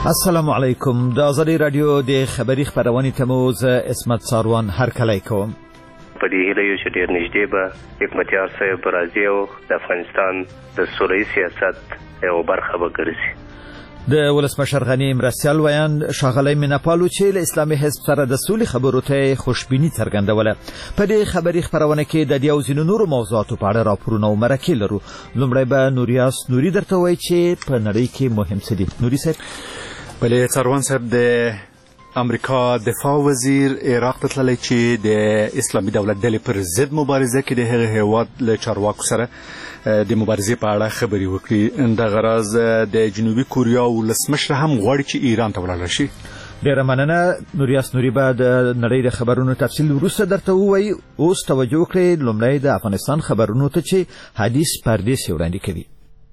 السلام علیکم. د آزادی رادیو د خبری خبرونې ته مو زه عصمت ساروان هرکلی کوم. په دې هیله یو چې ډېر نږدې به حکمتیار صاحب به راځي او د افغانستان د سولهییز سیاست یوه برخه به ګرځي. د ولسمشر غني مرستیال ویاند ښاغلی میناپالو چې له اسلامي حزب سره د سولې خبرو ته خوشبیني څرګندوله. په دې خبري خبرونه کې د دې او ځینو نورو موضوعاتو په اړه راپورونه او مرکې لرو. لومړی به نوریاس نوري درته وایي چې په نړۍ کې مهم څه دي. نوري صاحب. بله ساروان صاحب، د امریکا دفاع وزیر عراق ته تللی چې د اسلامي دولت ډلې پر ضد مبارزه کې د هغه هیواد له چارواکو سره د مبارزې په اړه خبرې وکړي. دغه راز د جنوبي کوریا ولسمشر هم غواړي چې ایران ته ولاړ شي. ډیره مننه. نوریاس نوري به د نړۍ د خبرونو تفصیل وروسته درته ووایي. اوس توجه وکړئ لومړی د افغانستان خبرونو ته چې حدیث پردیس وړاندې کوي.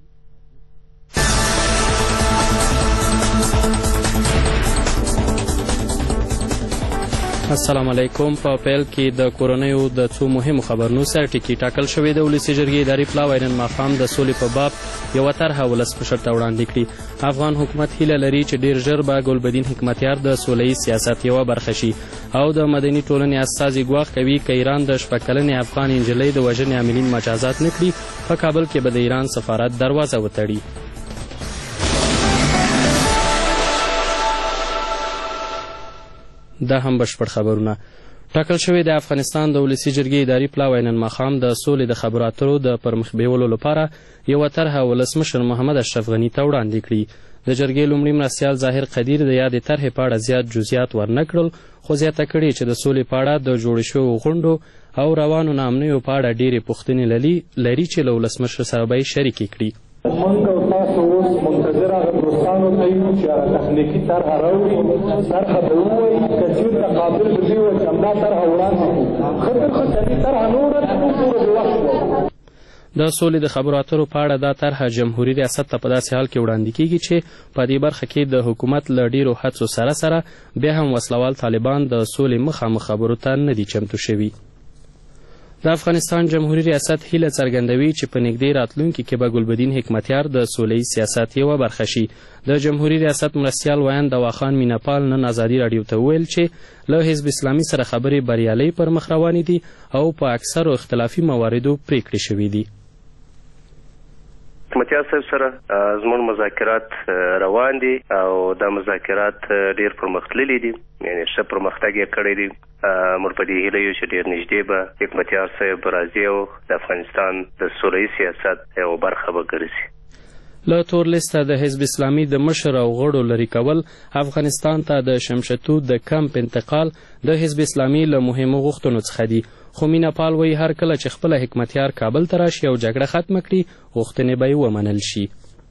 السلام علیکم. په پیل کې د کورونیو د څو مهمو خبرونو سره ټکی ټاکل شوې د ولسي جرګې اداري پلاوی نن ماښام د سولې په باب یوه طرحه ولسمشر ته وړاندې کړي. افغان حکومت هیله لري چې ډیر ژر به ګلبدین حکمتیار د سولهییز سیاست یوه برخه شي او د مدني ټولنې استازي ګواښ کوي که ایران د شپږ کلنې افغان نجلۍ د وژنې عاملین مجازات نه کړي، په کابل کې به د ایران سفارت دروازه وتړي. دا هم بشپړ خبرونه. ټاکل شوی د افغانستان د ولسي جرګې اداري پلاوی نن ماښام د سولې د خبرو اترو د پرمخ بیولو لپاره یوه طرحه ولسمشر محمد اشرف غني ته وړاندې کړي. د جرګې لومړي مرستیال ظاهر قدیر د یادې طرحې په اړه زیات جزئیات ورنه کړل، خو زیاته کړې چې د سولې په اړه د جوړو شویو غونډو او روانو نامنیو په اړه ډېرې پوښتنې لري چې له ولسمشر سره به یې شریکې کړي. موږ او تاسو اوس منتظر هغه دوستانو ته یو چې هغه تخنیکي طرحه راوړي، طرحه به ووایي که چېرته قابل به وي چې همدا طرحه وړاندې کړو. ښه تر ښه صحیح طرحه نه ورسوو، پوره د وخت د سولې د خبرو اترو په اړه دا طرحه جمهوري ریاست ته په داسې حال کې وړاندې کیږي چې په دې برخه کې د حکومت له ډیرو هڅو سره بیا هم وسلوال طالبان د سولې مخامخ خبرو ته نه دي چمتو شوي. د افغانستان جمهوري ریاست هیله څرګندوي چې په نږدې راتلونکي کې به ګلبدین حکمتیار د سولهییز سیاست یوه برخه شي. د جمهوري ریاست مرستیال ویاند دواخان میناپال نن آزادي راډیو ته وویل چې له حزب اسلامي سره خبرې بریالۍ پر مخ روانې دي او په اکثرو اختلافي مواردو پریکړې شوې دي. حکمتیار صاحب سره زموږ مذاکرات روان دي او دا مذاکرات ډېر پرمختللي دي، یعنې ښه پرمختګ یې کړی دی. موږ په دې هیله یو چې ډېر نږدې به حکمتیار صاحب راځي او د افغانستان د سولهییز سیاست یوه برخه به ګرځي. له تور لیسته د حزب اسلامي د مشر او غړو لرې کول، افغانستان ته د شمشتو د کمپ انتقال د حزب اسلامي له مهمو غوښتنو څخه دي. خو میناپال وایي هر کله چې خپله حکمتیار کابل ته راشي او جګړه ختمه کړي، غوښتنې به یې ومنل شي.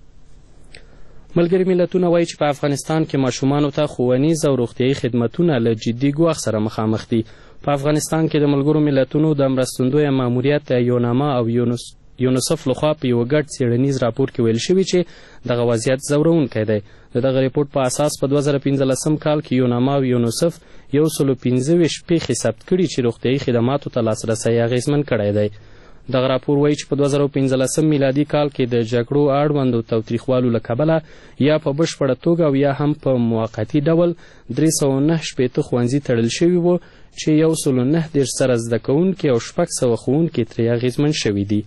ملګري ملتونه وایي چې په افغانستان کې ماشومانو ته ښوونیز او روغتیایي خدمتونه له جدي ګواښ سره مخامخ دي. په افغانستان کې د ملګرو ملتونو د مرستندویه ماموریت یوناما او یونسف لخوا په یوه ګډ څېړنیز راپور کې ویل شوي چې دغه وضعیت ځورونکی دی. د دغه ریپورټ په اساس په 2015 کال کې یوناما او یونسف 125 پیښې ثبت کړي چې روغتیایي خدماتو ته لاسرسی اغېزمن کړی دی. دغه راپور وایي چې په 2015 میلادي کال کې د جګړو اړوندو تاوتریخوالو له کبله یا په بشپړه توګه او یا هم په موقتي ډول 309 ښوونځي تړل شوي وو چې 109 سره زده کوونکي او 600 ښوونکي ترې اغېزمن شوي دي.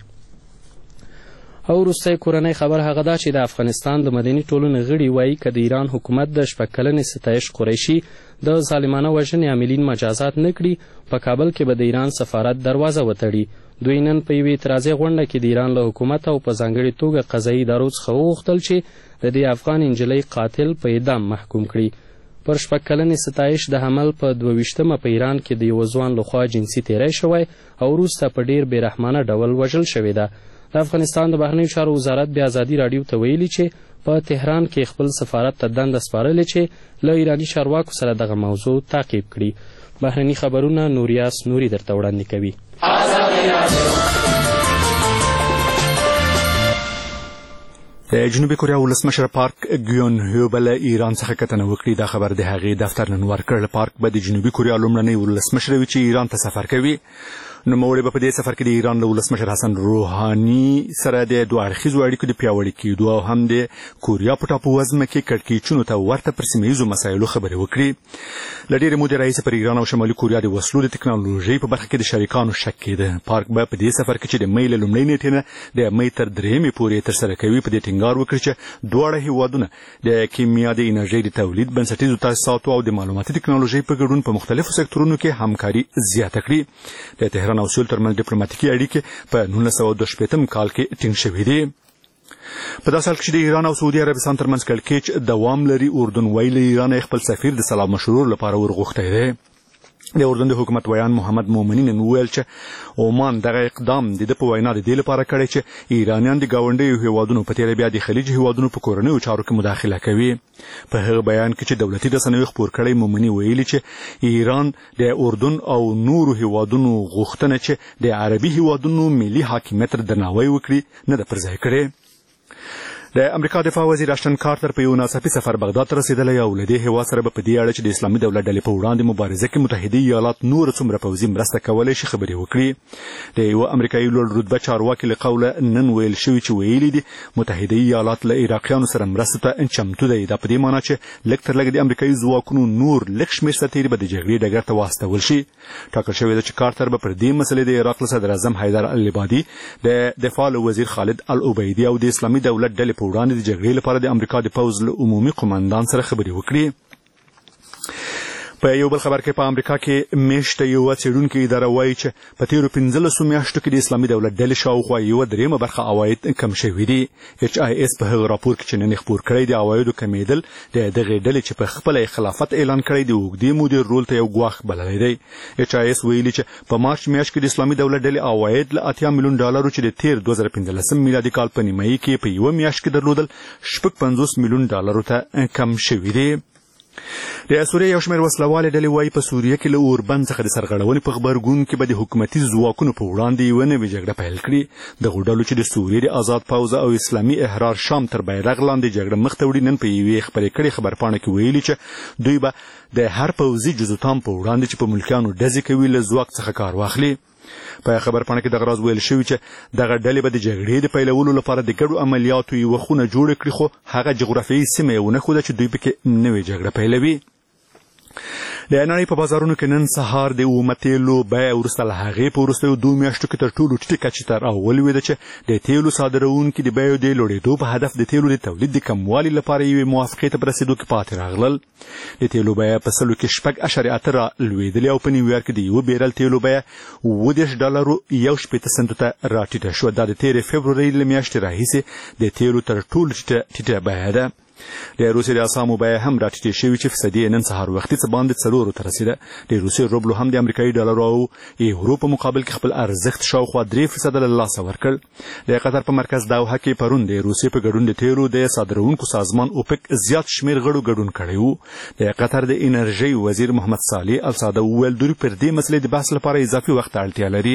او وروستی کورنۍ خبر هغه ده چې د افغانستان د مدني ټولنې غړي وایي که د ایران حکومت د شپږ کلنې ستایش قریشي د ظالمانه وژنې عاملین مجازات نه کړي، په کابل کې به د ایران سفارت دروازه وتړي. دوی نن په یوې اعتراضي غونډه کې د ایران له حکومت او په ځانګړې توګه قضایي ادارو څخه وغوښتل چې د دې افغان نجلۍ قاتل په اعدام محکوم کړي. پر شپږ کلنې ستایش د حمل په 22مه په ایران کې د یوه ځوان لخوا جنسي تیری شوی او وروسته په ډېر بېرحمانه ډول وژل شوې ده. د افغانستان د بهرنیو چارو وزارت بیا آزادي راډیو ته ویلي چې په تهران کې خپل سفارت ته دنده سپارلې چې له ایراني چارواکو سره دغه موضوع تعقیب کړي. بهرني خبرونه نوریاس نوري درته وړاندې کوي. د جنوبي کوریا ولسمشر پارک ګیون هیو به له ایران څخه کتنه وکړي. دا خبر د هغې دفتر نن ورکړ. پارک به د جنوبي کوریا لومړنی ولسمشر وي چې ایران ته سفر کوي. نوموړي په دې سفر کې د ایران له ولسمشر حسن روحاني سره د دوه اړخیزو اړیکو د پیاوړي کېدو او هم د کوریا په ټاپووزمه کې کړکېچونو ته ورته پر سیمه ییزو مسایلو خبرې وکړي. له ډېرې مودې راهیسې پر ایران او شمالي کوریا د وسلو د تکنالوژۍ په برخه کې د شریکانو شک کېده. پارک به په دې سفر کې چې د مې له لومړۍ نیټې نه د مې تر درېیمې پورې ترسره کوي په دې ټینګار وکړي چې دواړه هیوادونه د کیمیا د انرژۍ د تولید بنسټیزو تاسیساتو او د معلوماتي تکنالوژۍ په ګډون په مختلفو سکتورونو کې همکاري زیاته کړي. د تهران او سیول ترمنځ ډیپلوماټیکي اړیکې په 1922 کال کې ټینګ شوې دي. په داسې حال کې چې د ایران او سعودي عربستان ترمنځ کړکېچ دوام لري، اردن ویلي ایران خپل سفیر د سلام مشروع لپاره ورغوښتی دی. د اردن د حکومت ویان محمد مومنی نن وویل چې عمان دغه اقدام د په وینا د دې لپاره کړی چې ایرانیان د ګاونډیو هیوادونو په تېره بیا د خلیج هیوادونو په کورنیو چارو کې مداخله کوي. په هغه بیان کې چې دولتي رسنیو خپور کړی، مومنی ویلي چې ایران د اردن او نورو هیوادونو غوښتنه چې د عربي هیوادونو ملي حاکمیت درناوی وکړي نه ده پر ځای کړې. د امریکا دفاع وزیر اشتن کارتر په یو ناڅاپي سفر بغداد ته رسیدلی او له دې هیواد سره به په دې اړه چې د اسلامي دولت ډلې په وړاندې مبارزه کې متحده ایالات نور څومره پوځي مرسته کولی شي خبرې وکړي. د یوه امریکایي لوړ رتبه چارواکي له قوله نن ویل شوي چې ویلي دي متحده ایالات له عراقیانو سره مرستو ته چمتو دی. دا په دې معنی چې لږ تر لږه د امریکایي ځواکونو نور لږ شمېر سرتېري به د جګړې ډګر ته واستول شي. ټاکل شوې ده چې کارتر به پر دې مسلې د عراق له صدر اعظم حیدر العبادي، د دفاع له وزیر خالد العبیدي او د اسلامي دولت ډلې په وړاندې د جګړې لپاره د امریکا د پوځ له عمومي قومندان سره خبرې وکړي. په یو بل خبر کې په امریکا کې میاشته یوه څېړونکې اداره وایي چې په تېرو 15 میاشتو کې د اسلامي دولت ډلې شاوخوا 1/3 برخه عواید کم شوي دي. ایچ آی اس په هغه راپور کې چې نن خپور کړی د عوایدو کمیدل د دغې ډلې چې په خپله خلافت اعلان کړی د اوږدې مودې رول ته یو ګواښ بللی دی. ایچ آی اس ویلي چې په مارچ میاشت کې د اسلامي دولت ډلې عواید له 80 میلیون ډالرو چې د تېر 2015 میلادي کال په نیمایي کې په یوه میاشت کې درلودل 50 میلیون ډالرو ته کم شوي دي. د سوریې یو شمېر وسلوالې ډلې وایي په سوریه کې له اوربند څخه د سرغړونې په غبرګون کې به د حکومتي ځواکونو په وړاندې یوه نوې جګړه پیل کړي. دغو ډلو چې د سوریې د آزاد پوځ او اسلامي احرار شام تر بیرغ لاندې جګړه مخ ته وړي، نن په یوې خپرې کړې خبرپاڼه کې ویلي چې دوی به د هر پوځي جزوتام په وړاندې چې په ملکیانو ډزې کوي له ځواک څخه کار واخلي. په خبرپاڼه کې دغه راز ویل شوي چې دغه ډلې به د جګړې د پیلولو لپاره د ګډو عملیاتو یوه خونه جوړه کړي، خو هغه جغرافیایي سیمه یې ونه ښوده چې دوی پکې نوې جګړه پیلوي. د نړۍ په بازارونو کې نن سهار د اومه تیلو بیه وروسته له هغې په وروستیو 2 میاشتو کې تر ټولو ټیټې کچې ته راولوېده چې د تیلو صادروونکي د بیو د لوړېدو په هدف د تیلو د تولید د کموالي لپاره یوې موافقې ته په رسېدو کې پاتې راغلل. د تیلو بیه په سلو کې 6.8 رالوېدلې او په نیویارک کې د یوه بیرل تیلو بیه $10.61 ته راټیټه شوه. دا د تېرې فبرورۍ له میاشتې راهیسې د تیلو تر ټولو ټیټه بیه ده. د روسیې د اسامو بیه هم راټیټې شوې چې فیصدي نن سهار وختي څه باندې 4 ته رسېده. د روسیې روبلو هم د امریکایي ډالرو او یورو په مقابل کې خپل ارزښت شاوخوا 3% له لاسه ورکړ. د قطر په مرکز دوحه کې پرون د روسیې په ګډون د تیلو د صادروونکو سازمان اوپک زیات شمېر غړو ګډون کړی و. د قطر د انرژۍ وزیر محمد صالح الساده وویل دوی پر دې مسلې د بحث لپاره اضافي وخت اړتیا لري.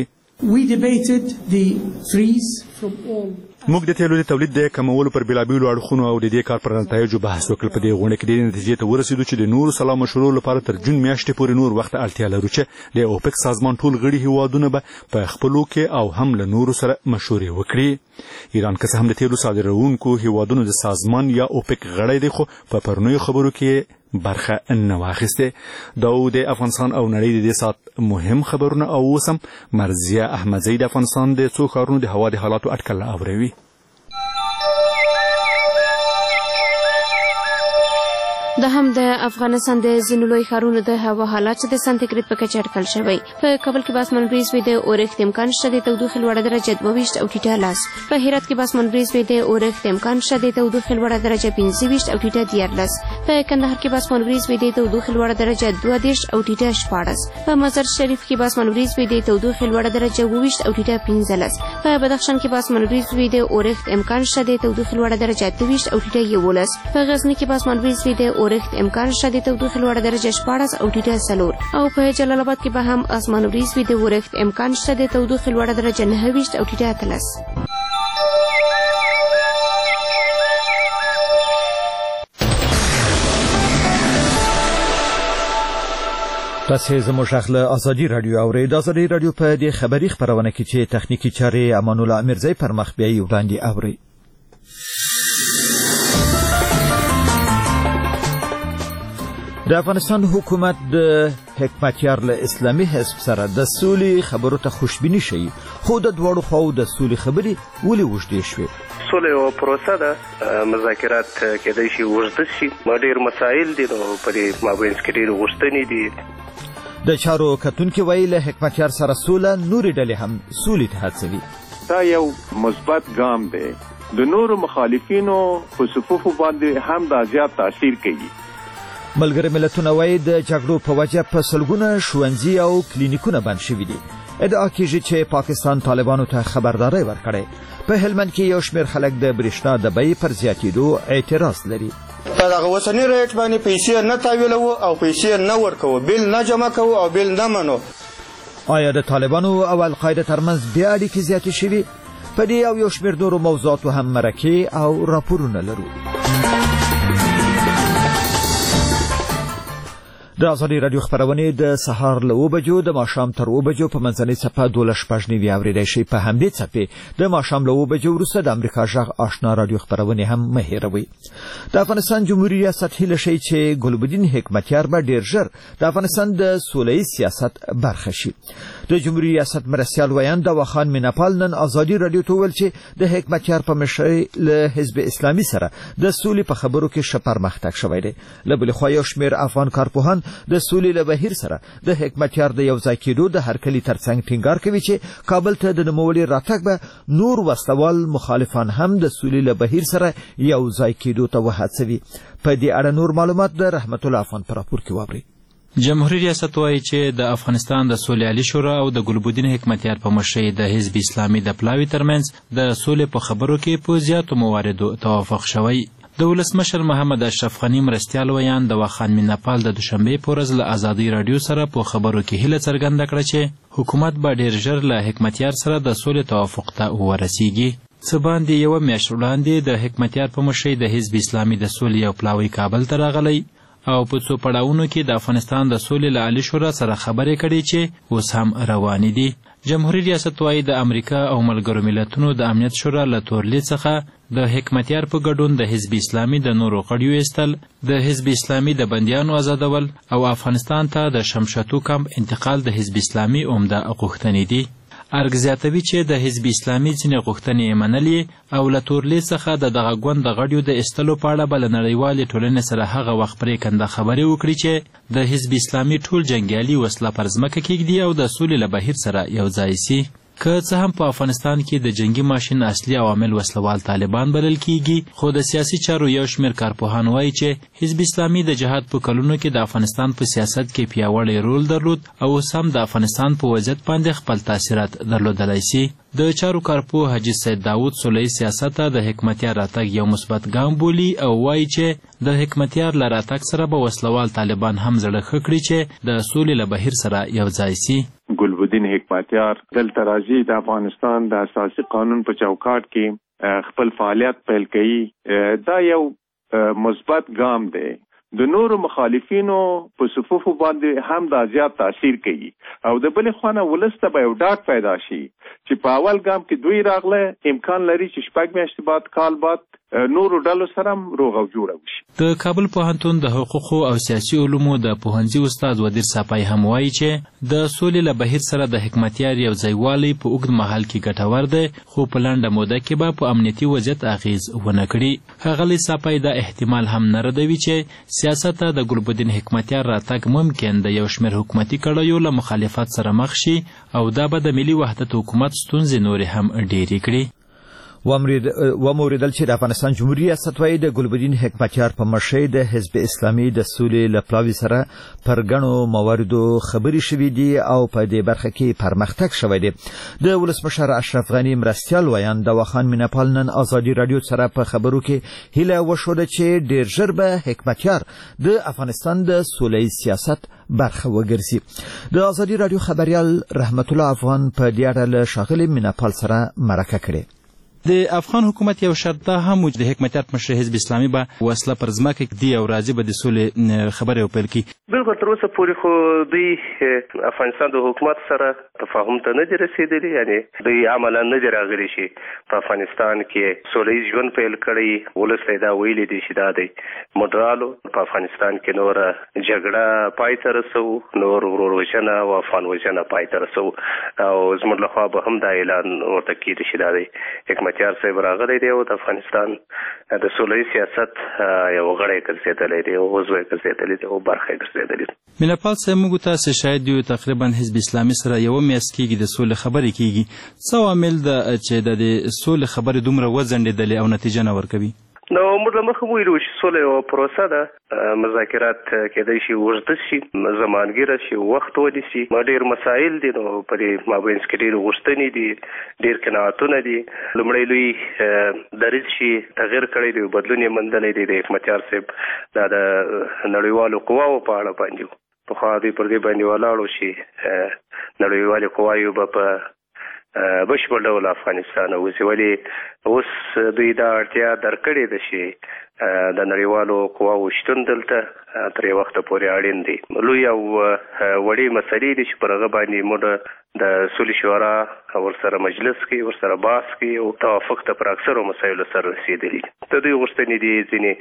موږ د تیلو د تولید د کمولو پر بېلابېلو اړخونو او د دې کار پر نتایجو بحث وکړ. په دې غونډه کې دې نتیجې ته ورسېدو چې د نورو سلا مشورو لپاره تر جون میاشتې پورې نور وخت اړتیا لرو چې د اوپک سازمان ټول غړي هیوادونه به په خپلو کې او هم له نورو سره مشورې وکړي. ایران که څه هم د تیلو صادروونکو هیوادونو د سازمان یا اوپک غړی دی، خو په پرونیو خبرو کې برخه نه واخیسته. دا د افغانستان او نړۍ د دې ساعت مهم خبرونه او اوس هم مرضیه احمدزی د افغانستان د څو ښارونو د هوا د حالاتو اټکل اوروي. د هم د افغانستان د ځینو لوی ښارونو د هوا حالات چې د سانتیګریډ په کچه اټکل شوی. په کابل کې به اسمان وریځ وي، د اورښت امکان شته، د تودوخې لوړه درجه 22 او ټیټه 10. په هرات کې به اسمان وریځ وي، د اورښت امکان شته، د تودوخې لوړه درجه 25 او ټیټه 14. په کندهار کې به اسمان وریځ وي، د تودوخې لوړه درجه 22 او ټیټه 14. په مزار شریف کې به اسمان وریځ وي، د تودوخې لوړه درجه 22 او ټیټه 15. په بدخشان کې به اسمان وریځ وي، د اورښت امکان شته، د تودوخې لوړه درجه 23 او ټیټه 11. په غزني کې به اسمان وریځ وي، د اورښت امکان شته، د تودوخې لوړه درجه 14 او ټیټه 4. او په جلال آباد کې به هم اسمان وریځ وي، د اورښت امکان شته، د تودوخې لوړه درجه 29 او ټیټه 13. تاسو زموږ غږ له ازادي رادیو اورئ. د ازادي رادیو په دې خبري خبرونه کې چې تخنیکی چارې امان الله امیرزی پر مخ بیاي وړاندې اورئ. د افغانستان حکومت د حکمتیار له اسلامي حزب سره د سولې خبرو ته خوشبیني شي، خو د دوړو خو د سولې خبرې ولې وژدې شوې؟ سولې او پروسه ده، مذاکرات کېدای شي وژده شي، ډېر مسایل دي نو په دې مابینځ کې ډېر غوښتنې دي. د چارو کتونکي وایي له حکمتیار سره سوله نورې ډلې هم سولې ته هڅوي. دا یو مثبت ګام دی. د نورو مخالفینو په صفوفو باندې هم دا زیات تاثیر کوي. ملګری ملتونه وایي د جګړو په وجه په سلګونه ښوونځي او کلینیکونه بند شوي دي. ادعا کیږي چې پاکستان طالبانو ته خبرداری ورکړي. په هلمند کې یو شمېر خلک د برېښنا د بیې پر زیاتېدو اعتراض لري. په دغه اوسني ریټ باندې پیسې نه تاویلوو او پیسې نه ورکوو، بیل نه جمع کوو او بیل نه منو. آیا د طالبانو او القاعده ترمنځ بیا اړیکې زیاتې شوي؟ په دې او یو شمېر نورو موضوعاتو هم مرکې او راپورونه لرو. د ازادي رادیو خبرونه د سهار له 9 بجو د ماښام تر 9 بجو په منځنۍ صفحه 12:15 اوریدای شي. په همدې صفحه د ماښام له 9 بجو وروسته د امریکا غږ آشنا رادیو خبرونه هم مه هېروئ. د افغانستان جمهوریت ریاست هیله شي چې ګلبدین حکمتیار به ډیر ژر د افغانستان د سوله‌ییز سیاست برخه شي. د جمهوریت ریاست مرستیال ویان دواخان میناپال نن ازادي رادیو ته ویل چې د حکمتیار په مشرۍ له حزب اسلامي سره د سولې په خبرو کې ښه پرمختګ شوی دی. له بلې خوا یو شمېر افغان کارپوهان د سولې له بهیر سره د حکمتیار د یو ځای کېدو د هرکلي ترڅنګ ټینګار کوي چې کابل ته د نوموړي راتګ به نور وسلوال مخالفان هم د سولې له بهیر سره یو ځای کېدو ته وهڅوي. په دې اړه نور معلومات د رحمت الله افغان په راپور کې واورئ. جمهوریت ریاست وایي چې د افغانستان د سولې عالی شورا او د ګلبدین حکمتیار په مشرۍ د حزب اسلامي د پلاوي ترمنځ د سولې په خبرو کې په زیاتو مواردو توافق شوی. د ولسمشر محمد اشرف غني مرستیال ویان دواخان میناپال د دوشنبې په ورځ له ازادي رادیو سره په خبرو کې هیله څرګنده کړه چې حکومت به ډیر ژر له حکمتیار سره د سولې توافق ته ورسیږي. څه باندې یوه میاشت وړاندې د حکمتیار په مشرۍ د حزب اسلامي د سولې یو پلاوی کابل ته راغلی او په څو پړاوونو کې د افغانستان د سولې له عالی شورا سره خبرې کړې چې اوس هم روانې دي. جمهوریت ریاست وایي د امریکا او ملګرو ملتونو د امنیت شورا له تورلید څخه د حکمتیار په ګډون د حزب اسلامي د نورو غړیو ایستل، د حزب اسلامي د بندیانو آزادول او افغانستان ته د شمشتو کمپ انتقال د حزب اسلامي عمده غوښتنې دي. ارګ زیاتوي چې د حزب اسلامي ځینې غوښتنې یې منلې او له تورلید څخه د دغه ګوند د غړیو د ایستلو په اړه به له نړیوالې ټولنې سره هغه وخت پرېکنده خبرې وکړي چې د حزب اسلامي ټول جنګیالي وسله پر ځمکه کېږدي او د سولې له بهیر سره یو ځای سي. که څه هم په افغانستان کې د جنگي ماشین اصلي عوامل وسلوال طالبان بلل کیږي، خو د سیاسي چارو یو شمېر کارپوهان وایي چې حزب اسلامي د جهاد په کلونو کې د افغانستان په سیاست کې پیاوړی رول درلود او اوس هم د افغانستان په وضعیت باندې خپل تاثیرات درلودلی سي. د چارو کارپوه حاجي سید داود سوله‌ییز سیاست ته د حکمتیار راتګ یو مثبت ګام بولي او وایي چې د حکمتیار له راتګ سره به وسلوال طالبان هم زړه ښه کړي چې د سولې له بهیر سره یو ځای سي. ګلبدین حکمتیار دلته راځي، د افغانستان د اساسي قانون په چوکاټ کې خپل فعالیت پیل کوي. دا یو مثبت ګام دی. د نورو مخالفینو په صفوفو باندې هم دا زیات تاثیر کوي او د بلې خوا نه ولس ته به یو ډاډ پیدا شي چې په اول ګام کې دوی راغله، امکان لري چې 6 میاشتې بعد کال بعد نورو ډلو سره روغ او جوړ وشي. د کابل پوهنتون د حقوقو او سیاسي علومو د پوهنځي استاد ودیر صافی هم وایي چې د سولې له بهیر سره د حکمتیار یو ځایوالی په اوږد مهال کې ګټور دی، خو په لنډه موده کې به په امنیتي وضعیت اغیز ونه کړي. ښاغلی صافی دا احتمال هم نه ردوي چې سیاست ته د ګلبدین حکمتیار راتګ ممکن د یو شمېر حکومتي کړیو له مخالفت سره مخ شي او دا به د ملي وحدت حکومت ستونزې نورې هم ډېرې کړي. وموریدل چې د افغانستان جمهوریت ریاست وایي د ګلبدین حکمتیار په مشرۍ د حزب اسلامي د سولې له پلاوي سره پر ګڼو مواردو خبرې شوې دي او په دې برخه کې پرمختګ شوی دی. د ولسمشر اشرف غني مرستیال ویان دواخان میناپال نن ازادي رادیو سره په خبرو کې هیله وښوده چې ډیر ژر به حکمتیار د افغانستان د سوله‌ییز سیاست برخه وګرځي. د ازادي رادیو خبريال رحمت الله افغان په دې اړه له ښاغلي میناپال سره مرکه کړې. د افغان حکومت یو شرط دا هم و چې د حکمتیار په مشرۍ حزب اسلامي به وسله پر ځمکه ږدي او راځي به د سولې خبرې وپیل کړي. بالکل تر اوسه پورې خو دوی افغانستان د حکومت سره تفاهم ته نه دي رسېدلي، یعنې دوی عملا نه دي راغلي چې په افغانستان کې سوله ییز ژوند پیل کړی. ولس ته دا ویلي دي چې دا دی موډرالو په افغانستان کې نوره جګړه پای ته رسو، نور ورور وژنه او افغان وژنه پای ته رسو، او زموږ لخوا به هم دا اعلان ورته کېږي چې دا دی حکمتیار صاحب راغلی دی او د افغانستان د سوله ییز سیاست یو غړی ګرځېدلی دی او عضو یې ګرځېدلی دی او برخه یې ګرځېدلې ده. مینه-پال صاحب موږ تاسو شاید یو تقریبا حزب اسلامي سره یو میاشت کېږي د سولې خبرې کېږي. څه عوامل ده چې د سولې خبرې دومره وځنډېدلې او نتیجه نه ورکوي؟ نو موږ له مخه ویلو چې سوله یوه پروسه ده، مذاکرات کېدای شي اوږده شي، زمانګیره شي، وخت ونیسي. ډېر مسایل دي، نو په دې مابینځ کې ډېرې غوښتنې دي، ډېر قناعتونه دي. لومړی لوی دریځ شي تغیر کړی دی، بدلون یې موندلی دی. د حکمتیار صاحب دا د نړیوالو قواو په اړه باندې پخوا دوی پر دې باندې ولاړو چې نړیوالې قواوې به په بشپړ ډول افغانستان اوسي، ولې اوس دوی دا اړتیا درکړې ده چې د نړیوالو قواو شتون دلته تر یو وخته پورې اړین دی. لوی او وړې مسلې دي چې پر هغه باندې موږ د سولې شورا ورسره مجلس کې ورسره بحث کې او توافق ته پر اکثرو مسایلو سره رسېدلي. د دوی غوښتنې دي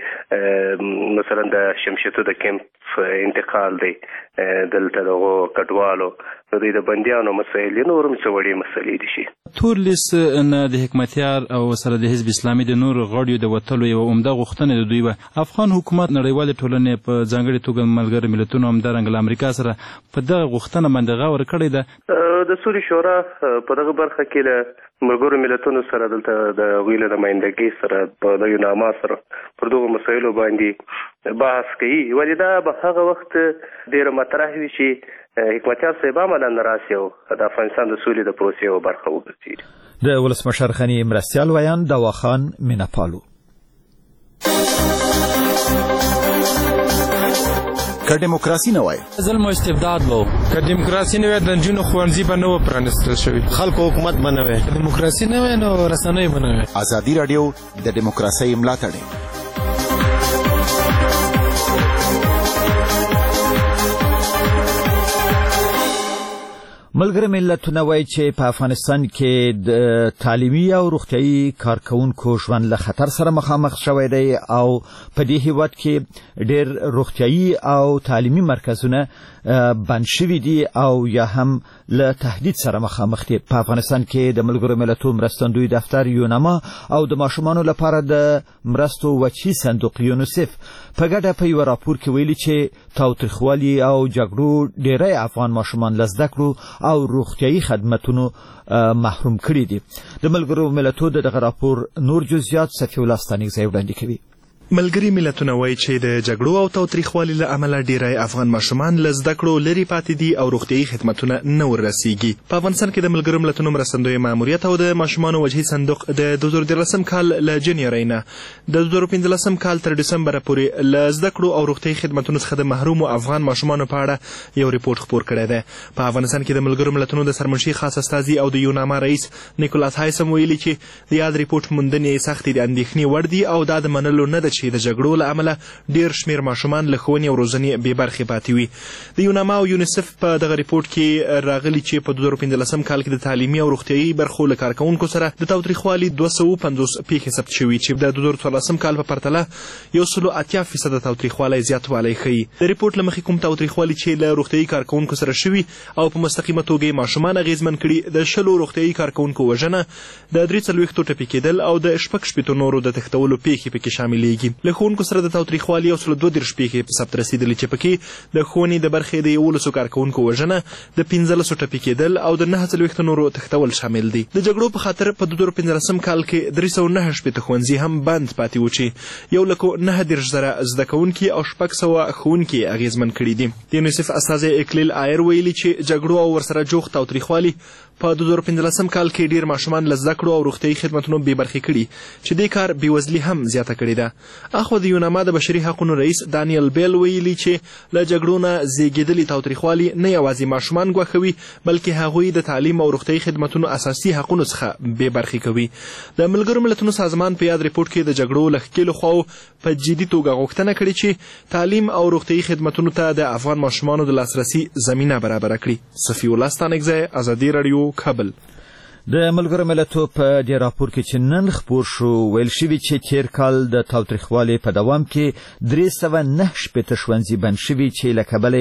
ځینې مثلا د شمشتو د کیمپ انتقال دی، دلته دغو کډوالو د دوی د بندیانو مسایل نور هم څه وړې مسلې دي. شي تور لیست نه د حکمتیار او سره د حزب اسلامي د نور غړیو د وتلو یو عمده غوښتنه د دوی به افغان حکومت نړیوالې ټولنې په ځانګړې توګه ملګرو ملتونو همدارنګه له امریکا سره په دغه غوښتنه باندې غور کړی ده. د سولې شورا په دغه برخه کې له ملګرو ملتونو سره دلته د هغوی له نمایندګۍ سره په د یوناما سره پر دغو مسایلو باندې بحث کوي، ولې دا به هغه وخت ډېره مطرح وي چې حکمتیار صاحب عملا راسي او د افغانستان د سولې د پروسې یوه برخه وګرځي. د ولسمشر غني مرستیال ویان دواخان مینه-پالو. که دیموکراسي نه وای ظلم او استبداد وو، که دیموکراسي نه وای د نجونو ښوونځي به نه و پرانیستل شوي، خلکو حکومت به نه وای، دیموکراسي نه وای نو رسنۍ به نه وای. ازادي راډیو د دیموکراسۍ ملاتړ. ملګري ملتونه وایي چې په افغانستان کې د تعلیمي او روغتیايي کارکونکو ژوند له خطر سره مخامخ شوی دی او په دې هیواد کې ډېر روغتیايي او تعلیمي مرکزونه بند شوي دي او یا هم له تهدید سره مخامخ دي. په افغانستان کې د ملګرو ملتونو مرستندوی دفتر یوناما او د ماشومانو لپاره د مرستو وچی صندوق یونیسف په ګډه په یو راپور کې ویلي چې تاوتریخوالي او جګړو ډېری افغان ماشومان له زده کړو او روغتیايي خدماتونو محروم کړي دي. د ملګرو ملتونو دغه راپور نور جزئیات صفي الله ستانکزی وړاندې کوي. ملګري ملتونه وایي چې د جګړو او تاوتریخوالي له امله ډیری افغان ماشومان له زده کړو لرې پاتې دي او روغتیايي خدمتونه نه وررسیږي. په افغانستان کې د ملګرو ملتونو مرستندوی ماموریت او د ماشومانو وجهي صندوق د 2013 کال له جنوري نه د 2015 کال تر دسمبر پورې له زده کړو او روغتیايي خدمتونو څخه د محرومو افغان ماشومانو په اړه یو ریپورت خپور کړی دی. په افغانستان کې د ملګرو ملتونو د سرمنشي خاص استازي او د یوناما رئیس نیکولاس هایسم ویلي چې د یاد ریپورت موندنې سختې د اندېښنې وړ دي او دا د منلو نه ده چې د جګړو له امله ډیر شمیر ماشومان له ښوونې او روزنې بې برخې پاتې وي. د یوناما او یونیسف په دغه ریپورت کې راغلي چې په 2015 کال کې د تعلیمي او روغتیايي برخو له کارکوونکو سره د تاوتریخوالي 250 پیښې ثبت شوي چې د 2014 کال په پرتله 180% تاوتریخوالی زیاتوالی ښیي. د ریپورت له مخې کوم تاوتریخوالي چې له روغتیايي کارکوونکو سره شوي او په مستقیمه توګه ماشومان اغېزمن کړي د 10 روغتیايي کارکوونکو وژنه، د 43 ټپي کېدل او د 6 نورو د تښتولو پیښې پکې شاملېږي. له ښوونکو سره د تاوتریخوالي او 32 پیښې په ثبت رسېدلي چې پکې د ښوونې د برخې د 11 کارکوونکو وژنه، د 15 ټپي کېدل او د 49 نورو تښتول شامل دي. د جګړو په خاطر په 2015 کال کې 309 ښوونځي هم بند پاتې وو چې 1,09,000 زده کوونکي او 600 ښوونکي اغېزمن کړي دي. د یونیسف استازی اکلیل آیر ویلي چې جګړو او ورسره جوخت تاوتریخوالي په 2015 کال کې ډیر ماشومان له زده کړو او روغتیايي خدمتونو بې برخې کړي چې دې کار بېوزلي هم زیاته کړې ده. اخوا د یوناما د بشري حقوقو رئیس دانیل بیل ویلي چې له جګړو نه زیږېدلي تاوتریخوالي نه یوازې ماشومان ګواښوي بلکې هغوی د تعلیم او روغتیايي خدمتونو اساسي حقونو څخه بې برخې کوي. د ملګرو ملتونو سازمان په یاد ریپورټ کې د جګړو له ښکېلو خواو په جدي توګه غوښتنه کړې چې تعلیم او روغتیايي خدمتونو ته د افغان ماشومانو د لاسرسي زمینه برابره کړي. صفي الله ستانکزی، ازادي راډیو، کابل. د ملګرو ملتو په دې راپور کې چې نن خپور شو ویل شوي چې تیر کال د تاوتریخوالي په دوام کې 309 ښوونځي بند شوي چې له کبله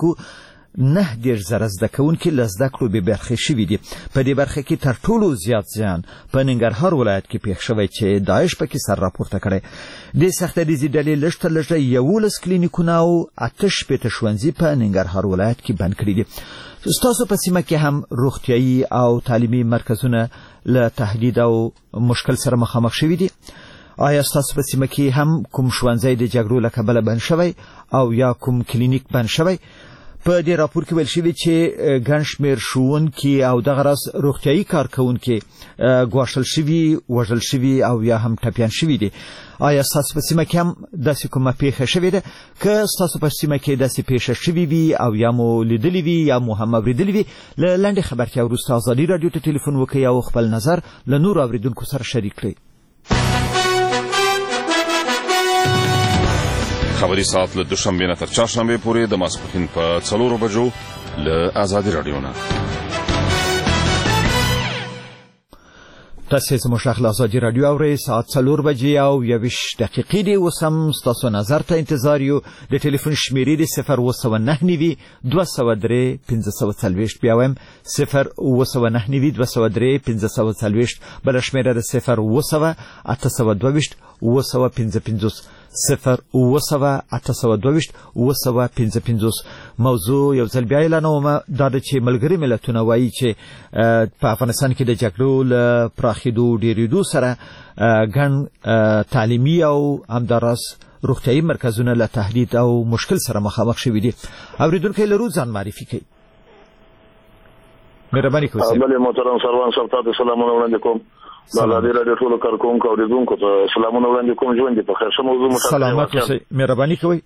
1,9 زده کوونکي له زده کړو بې برخې شوي دي. په دې برخه کې تر ټولو زیات زیان په ننګرهار ولایت کې پیښ شوی چې داعش پکې سر راپورته کړی. د سختدریزې ډلې لږ تر لږه 11 کلینیکونه او 8 ښوونځي په ننګرهار ولایت کې بند کړي دي. ستاسو په سیمه کې هم روغتیايي او تعلیمي مرکزونه له تهدید او مشکل سره مخامخ شوي دي؟ آیا ستاسو په سیمه کې هم کوم ښوونځی د جګړو له کبله بند شوی او یا کوم کلینیک بند شوی؟ په دې راپور کې ویل شوي چې ګڼ شمېر ښوونکي او دغه راز روغتیايي کارکوونکي ګواښل شوي، وژل شوي او یا هم ټپیان شوي دي. آیا ستاسو په سیمه کې هم داسې کومه پیښه شوې ده؟ که ستاسو په سیمه کې داسې پیښه شوې وي او یا مو لیدلې وي یا مو هم اورېدلې وي، له لنډې خبرتیا وروسته ازادي راډیو ته ټلیفون وکړئ او خپل نظر له نورو اورېدونکو سره شریک کړئ. خبری ساعت له دوشنبې نه تر چهارشنبې پورې د ماسپښین په 4 بجو له ازادي راډیو نه. تاسو زموږ غږ له ازادي راډیو اورئ. ساعت 4 بجې او 21 دقیقې دي. اوس هم ستاسو نظر ته انتظار یو. د ټلیفون شمیرې د 029 203 1540 بیا وایم 029 203 1540 بل شمیره د 0 822 255 0 موضوع یو ځل بیا اعلانوم. دا د چې ملګري ملتونه وایي چې په افغانستان کې د جګړو له پراخېدو ډېرېدو سره ګڼ تعلیمي او همداراز روغتیايي مرکزونه له تهدید او مشکل سره مخامخ شوي دي. اورېدونکی لرو ځان معرفي کوي. مهرباني کوئ. بله محترم سروان صاحب ته سلامونه وړاندې کوم. د ازادي راډیو ټولو کارکوونکو او اوریدونکو ته سلامونه وړاندې کوم. ژوند دې په خیر. ښه موضوع مطالعه. سلامت اوسئ. مهرباني کوئ.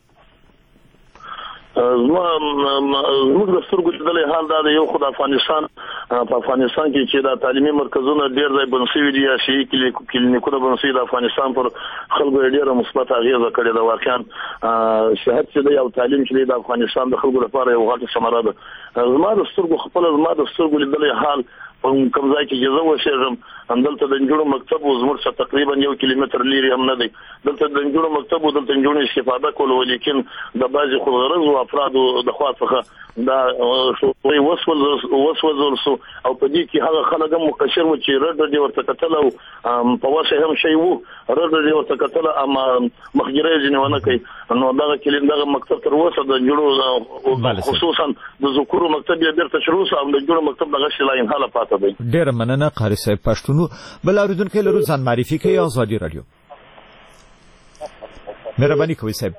زموږ د سترګو لیدلی حال دا دی، یو خو د افغانستان په افغانستان کې چې دا تعلیمي مرکزونه ډېر ځای بند شوي دي یا شي کلینیکونه بند شوي، د افغانستان پر خلکو یې ډېره مثبت اغېزه کړې ده. واقعا صحت چې دی او تعلیم چې دی د افغانستان د خلکو لپاره یو غټه ثمره ده. زما د سترګو لیدلی حال کوم ځای کې زه اوسېږم، همدلته د نجونو مکتب و، زموږ څخه تقریبا 1 کیلومتر لرې هم نه دی. دلته د نجونو مکتب و، دلته نجونې استفاده کوله، ولیکن د بعضې خودغرضو افرادو د خوا څخه دا وسوځول سو او په دې کې هغه خلک هم مقصر وو چې رډ ورته کتل او په واسه هم شی وو، رډ ورته کتل اما مخګری ځنې ونه کوي. نو دغه مکتب تر اوسه د نجونو خصوصا د ذکورو مکتب یې بیرته شروع سو او د نجونو مکتب دغه شی لا انحاله پاتې دی. ډېره مننه قاري صاحب. پښتونو بل اورېدونکی لرو ځان معرفي کوي. ازادي راډیو. مهرباني کوئ صاحب.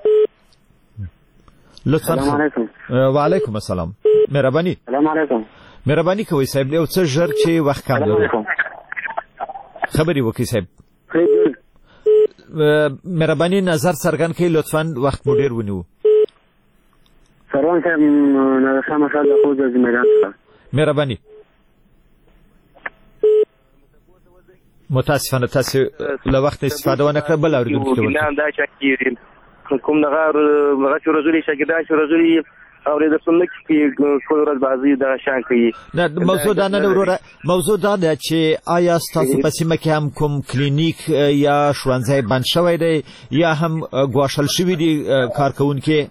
لطفا. السلام علیکم. وعلیکم السلام. مهرباني. السلام علیکم. مهرباني کوئ صاحب. یو څه ژر چې وخت کم لرو خبرې وکړئ صاحب. مهرباني نظر څرګند کړئ لطفا، وخت مو ډېر ونیو. سروان صاحب نادرشاه مشال د خوځ د میدان څخه. مهرباني. متاسفانه تاسو له وخت استفاده ونه کړه. بل اورېدونکي ته ولې دا چې کوم دغه رسولي شګدا چې رسولي او د سنت کې ټول ورځ بازي دا شان کوي. نه موضوع دا نه وروره، موضوع دا ده چې آیا ستاسو په سیمه کې هم کوم کلینیک یا ښوونځی بند شوی دی یا هم ګواښل شوي دي کارکوونکي؟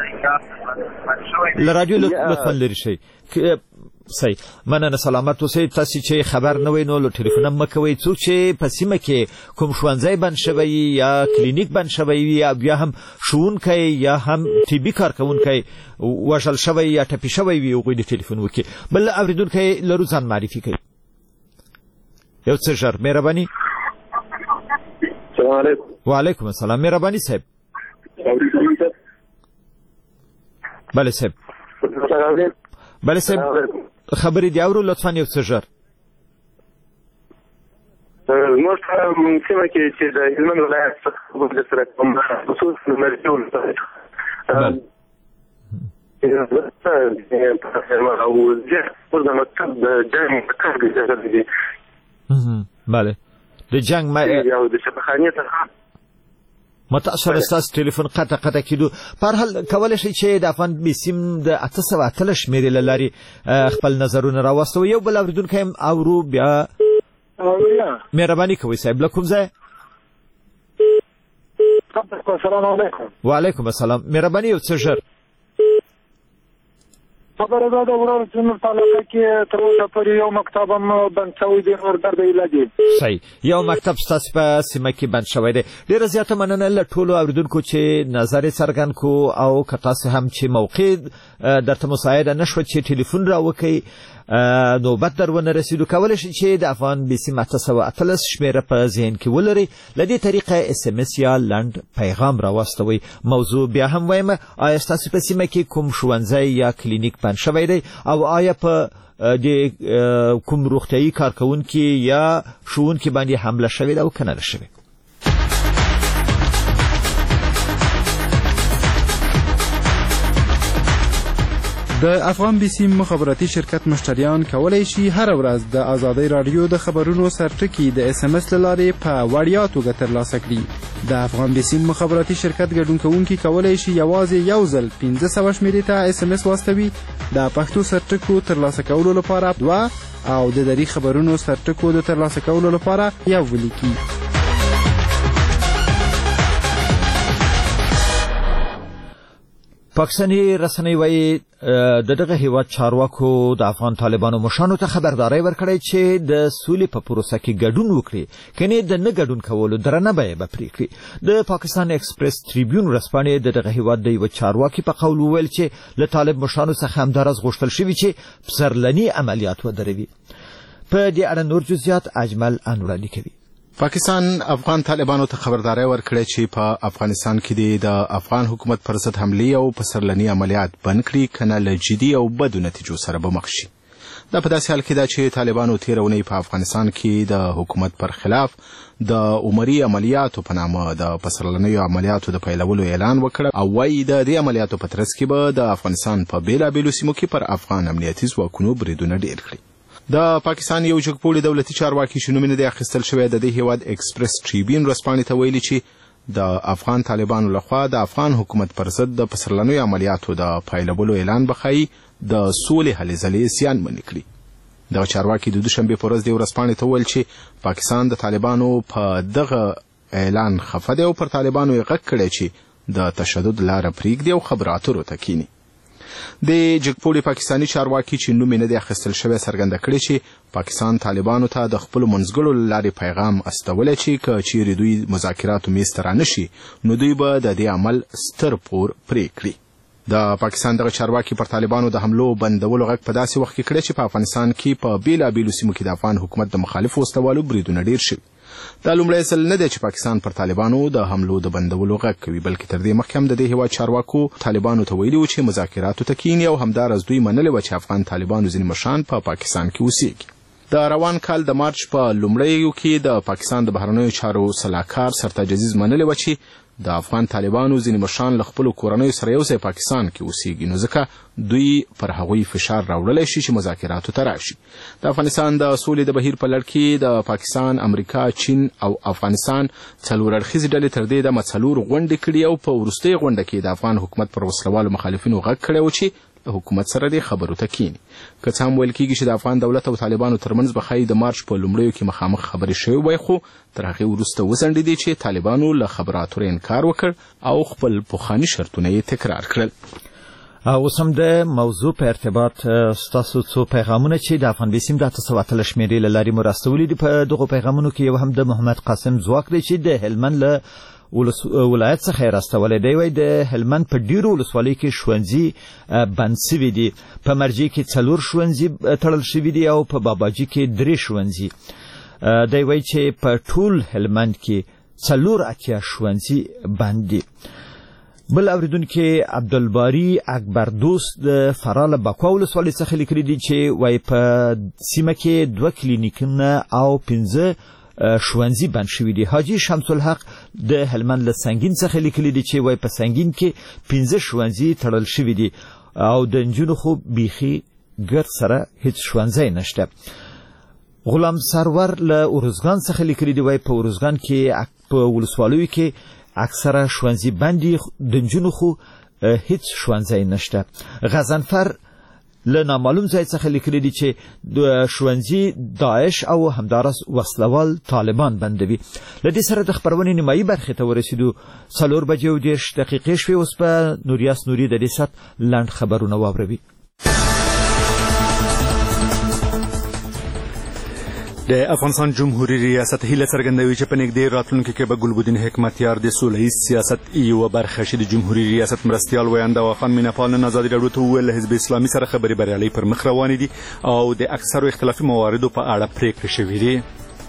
له راډیو لطفا لرې شئ. صحیح. مننه. سلامت اوسئ. تاسو چې خبر نه وئ نو له ټلیفون مه کوئ. څوک چې په سیمه کې کوم ښوونځی بند شوی یا کلینیک بند شوی یا بیا هم ښوونکی یا هم طبي کارکوونکی وژل شوی یا ټپي شوی وي، هغوی د ټلیفون وکړي. بل اورېدونکی لرو ځان معرفي کوي. یو څه ژر. مهرباني. السلام علیکم. وعلیکم السلام. مهرباني صاحب. بله صاحب. بله صاحب خبرې دی اورو لطفا یو څه ژر. زموږ په سیمه کې چې د هلمند ولایت څخه سره کوم خصوص مرجول او زه د مکتب د جنګ مکتب کې بله د جنګ او د شفاخانې څخه متأثر استاس ټلیفون قطع کیدو. په هر حال کولای شي چې د افغان بیسیم د 813 شمیرې لاري خپل نظرونه راوستو. یو بل اوریدونکو هم اورو بیا مهرباني کوئ صاحب له کوم ځای؟ السلام علیکم. وعلیکم السلام. مهرباني یو څه ژر. خبره ده د ورور څنګه تعلق کې تر اوسه پورې یو مکتب هم بند شوی دی ور درد علاجي. صحیح. یو مکتب ستاسو په سیمه کې بند شوی دی. ډیره زیاته مننه له ټولو اوریدونکو چې نظر څرګند کو او که تاسو هم چې موقع درته مساعده نشو چې ټلیفون راوکئ نوبت درونه رسیدو. کولای شئ چې د افغان بیسیم 813 شمیره په ذهن کې ولرئ. له دې طریقه SMS یا لنډ پیغام راواستوئ. موضوع بیا هم وایم، آیا ستاسو په سیمه کې کوم ښوونځی یا کلینیک بند شوی دی او آیا په د کوم روغتیايي کارکونکي یا ښوونکي باندې حمله شوې ده او که نه ده شوې؟ د افغان بیسیم مخابراتي شرکت مشتریان کولای شي هر ورځ د آزادۍ رادیو د خبرونو سرټکی د SMS لارې په وړیا توګه ترلاسه کړي. د افغان بیسیم مخابراتي شرکت ګډون کوونکي کولای شي یوازې یو ځل 1500 شمیرې ته SMS واستوي. د پښتو سرټکو ترلاسه کولو لپاره 2 او د دری خبرونو سرټکو د ترلاسه کولو لپاره 1 ولیکي. پاکستاني رسنۍ وایي دغه هیواد چارواکو د افغان طالبانو مشرانو ته خبرداری ورکړی چې د سولې په پروسه کې ګډون وکړي، کني د نه ګډون کولو درنه به پرې کړي. د پاکستان ایکسپریس ټریبیون ورځپاڼې د دغه هیواد د یو چارواکي په قول وویل چې له طالب مشرانو څخه همدارس غوښتل شوي چې پسرلني عملیات ودروي. په دې اړه نور جزئیات اجمل انورالي کوي. پاکستان افغان طالبانو ته خبرداری ورکړی چې په افغانستان کې د افغان حکومت پر ضد حملې او پسرلني عملیات بند کړي، کنه له جدي او بدو نتیجو سره به مخ شي. دا په داسې حال کې ده چې طالبانو تېره اونۍ په افغانستان کې د حکومت پر خلاف د عمري عملیاتو په نامه د پسرلنیو عملیاتو د پیلولو اعلان وکړ او وایي د دې عملیاتو په ترڅ کې به د افغانستان په بېلابېلو سیمو کې پر افغان امنیتي ځواکونو بریدونه ډېر کړي. د پاکستان یو جګپوړي دولتي چارواکي چې نوم یې نه دی اخیستل شوی د دې هیواد ایکسپریس ټریبیون ورځپاڼې ته ویلي چې د افغان طالبانو لخوا د افغان حکومت پر ضد د پسرلنیو عملیاتو د پیلولو اعلان به ښایي د سولې هلې ځلې زیانمنې کړي. دغه چارواکي د دوشنبې په ورځ دې ورځپاڼې ته وویل چې پاکستان د طالبانو په دغه اعلان خفه دی او پر طالبانو یې غږ کړی چې د تشدد لاره پرېږدي او خبرو اترو ته کیني. د جګپوړي پاکستاني چارواکي چې نوم یې نه دی اخیستل شوی څرګنده کړې چې پاکستان طالبانو ته د خپلو منځګړو له لارې پیغام استولی چې که چیرې دوی مذاکراتو میز ته رانشي نو دوی به د دې عمل ستر پور پرې کړي. د پاکستان دغه چارواکي پر طالبانو د حملو بندولو غږ په داسې وخت کې کړی چې په افغانستان کې په بېلابېلو سیمو کې د افغان حکومت د مخالفو وسلوالو بریدونه ډېر شوي. دا لومړی ځل نه دی چې پاکستان پر طالبانو د حملو د بندولو غږ کوي، بلکې تر دې مخکې هم د دې هیواد چارواکو طالبانو ته ویلي و چې مذاکراتو ته کیني او همداراز دوی منلې وه چې افغان طالبانو ځینې مشران په پاکستان کې اوسېږي. د روان کال د مارچ په لومړیو کې د پاکستان د بهرنیو چارو سلاکار سرتاج عزیز منلې وه چې د افغان طالبانو ځینې مشران له خپلو کورنیو سره یو ځای پاکستان کې اوسېږي، نو ځکه دوی پر هغوی فشار راوړلی شي چې مذاکراتو ته راشي. د افغانستان د سولې د بهیر په لړ کې د پاکستان، امریکا، چین او افغانستان څلور اړخیزې ډلې تر دې دمه 4 غونډې کړي او په وروستۍ غونډه کې د افغان حکومت پر وسلوالو مخالفینو غږ کړی و چې حکومت سره د خبرو ته کینی. که څه هم ویل کېږي چې د افغان دولت او طالبانو ترمنځ به ښایي د مارچ په لومړیو کې مخامخ خبرې شوې وای، خو تر هغې وروسته وځنډېدې چې طالبانو له خبرو اترو انکار وکړ او خپل پخواني شرطونه یې تکرار کړل. اوس هم د موضوع په ارتباط ستاسو څو پیغامونه چې د افغان بیسیم د 813 شمیرې له لارې مو راستولي دي. په دغو پیغامونو کې یو هم د محمد قاسم ځواک دی چې د هلمند له ولایت څخه راستولی دی. وایي د هلمند په ډیرو ولسوالیو کې ښوونځي بند سوي دي. په مرجې کې 4 ښوونځي تړل شوي دي او په باباجي کې 3 ښوونځي. دی وایي چې په ټول هلمند کې 84 ښوونځي بند دي. بل اوریدونکو عبدالباری اکبر دوست د فراه باکو ولسوالۍ څخه لیکلي دي چې وای په سیمه کې 2 کلینیکونه او 15 ښوونځي بند شوي دي. حاجی شمس الحق د هلمند له سنگین څخه لیکلي دي چې وای په سنگین کې 15 ښوونځي تړل شوي دي او د نجونو خو بیخي ګرد سره هیڅ ښوونځی نشته. غلام سرور له اورزګان څخه لیکلي دي وای په اورزګان کې په ولسوالیو کې اکثره ښوونځي بندي د نجونو خو هیڅ ښوونځی نشته. غزنفر له نامعلوم ځای څخه لیکلي دي چې د ښوونځي داعش او همدارس وسلوال طالبان بندوي. له دې سره د خبرونې نیمایي برخې ته ورسېدو. 4:30 شوې. اوس په نوریاس نوري د دې سات لنډ خبرونه واوروي. د افغانستان جمهوریت ریاست هیله څرګندوي چې په نږدې راتلونکي کې به ګلبدین حکمتیار د سولهییز سیاست یوه برخه شي. د جمهوریت ریاست مرستیال ویاند دواخان مینهپال نن ازادي راډیو ته وویل له حزب اسلامي سره خبرې بریالۍ پر مخ روانې دي او د اکثرو اختلافي مواردو په اړه پریکړې شوې دي.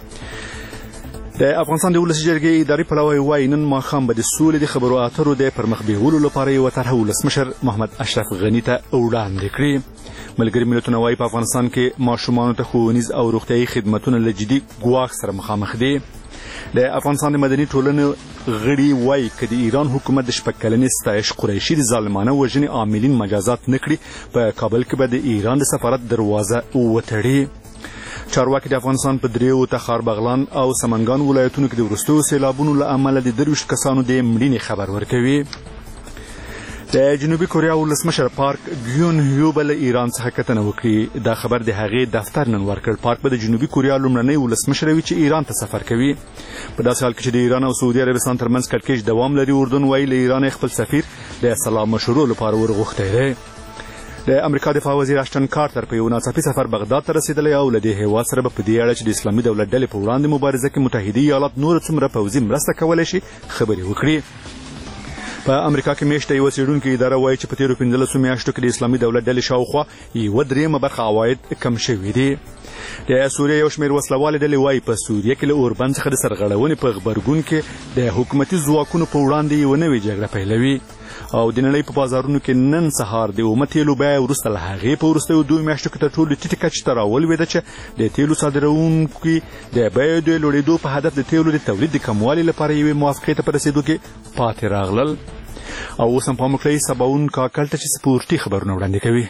د افغانستان د ولسي جرګې اداري پلاوی وایي نن ماښام به د سولې د خبرو اترو د پرمخ بیولو لپاره یوه طرحه ولسمشر محمد اشرف غني ته وړاندې کړي. ملګري ملتونه وایي په افغانستان کې ماشومانو ته ښوونیز او روغتیایي خدمتونه له جدي ګواښ سره مخامخ دي. د افغانستان د مدني ټولنې غړي وایي که د ایران حکومت د شپږ کلنې ستایش قریشي د ظالمانه وژنې عاملین مجازات نه کړي په کابل کې به د ایران د سفارت دروازه وتړي. چارواکي د افغانستان په دریو تخار بغلان او سمنګان ولایتونو کې د وروستیو سیلابونو له امله د 23 کسانو د مړینې خبر ورکوي. د جنوبي کوریا ولسمشر پارک ګیون هیو به له ایران څخه کتنه وکړي. دا خبر د هغې دفتر نن ورکړ. پارک به د جنوبي کوریا لومړنی ولسمشر وي چې ایران ته سفر کوي. په داسې حال کې چې د ایران او سعودي عربستان ترمنځ کړکېچ دوام لري، اردن وایي له ایران خپل سفیر د سلام مشورو لپاره ورغوښتی دی. د امریکا دفاع وزیر اشټن کارتر په یو ناڅاپي سفر بغداد ته رسېدلی او له دې هېواد سره به په دې اړه چې د اسلامي دولت ډلې په وړاندې مبارزه کې متحده ایالات نور څومره پوځي مرسته کولی شي خبرې وکړي. په امریکا کې میاشته یوه څېړونکې اداره وایي چې په تېرو 15 میاشتو کې د اسلامي دولت ډلې شاوخوا 1/3 برخه عواید کم شوي دي. د سوریې یو شمېر وسلوالې ډلې وایي په سوریه کې له اوربند څخه د سرغړونې په غبرګون کې د حکومتي ځواکونو په وړاندې یوه نوې جګړه پیلوي او د نړۍ په بازارونو کې نن سهار د اومه تیلو بیه وروسته له هغې په وروستیو 2 میاشتو کې تر ټولو ټیټې کچې ته راولوېده چې د تیلو صادروونکي د بیو د لوړېدو په هدف د تیلو د تولید د کموالي لپاره یوې موافقې ته په رسېدو کې پاتې راغلل. او اوس هم پام وکړئ سباوون کاکل ته چې سپورټي خبرونه وړاندې کوي.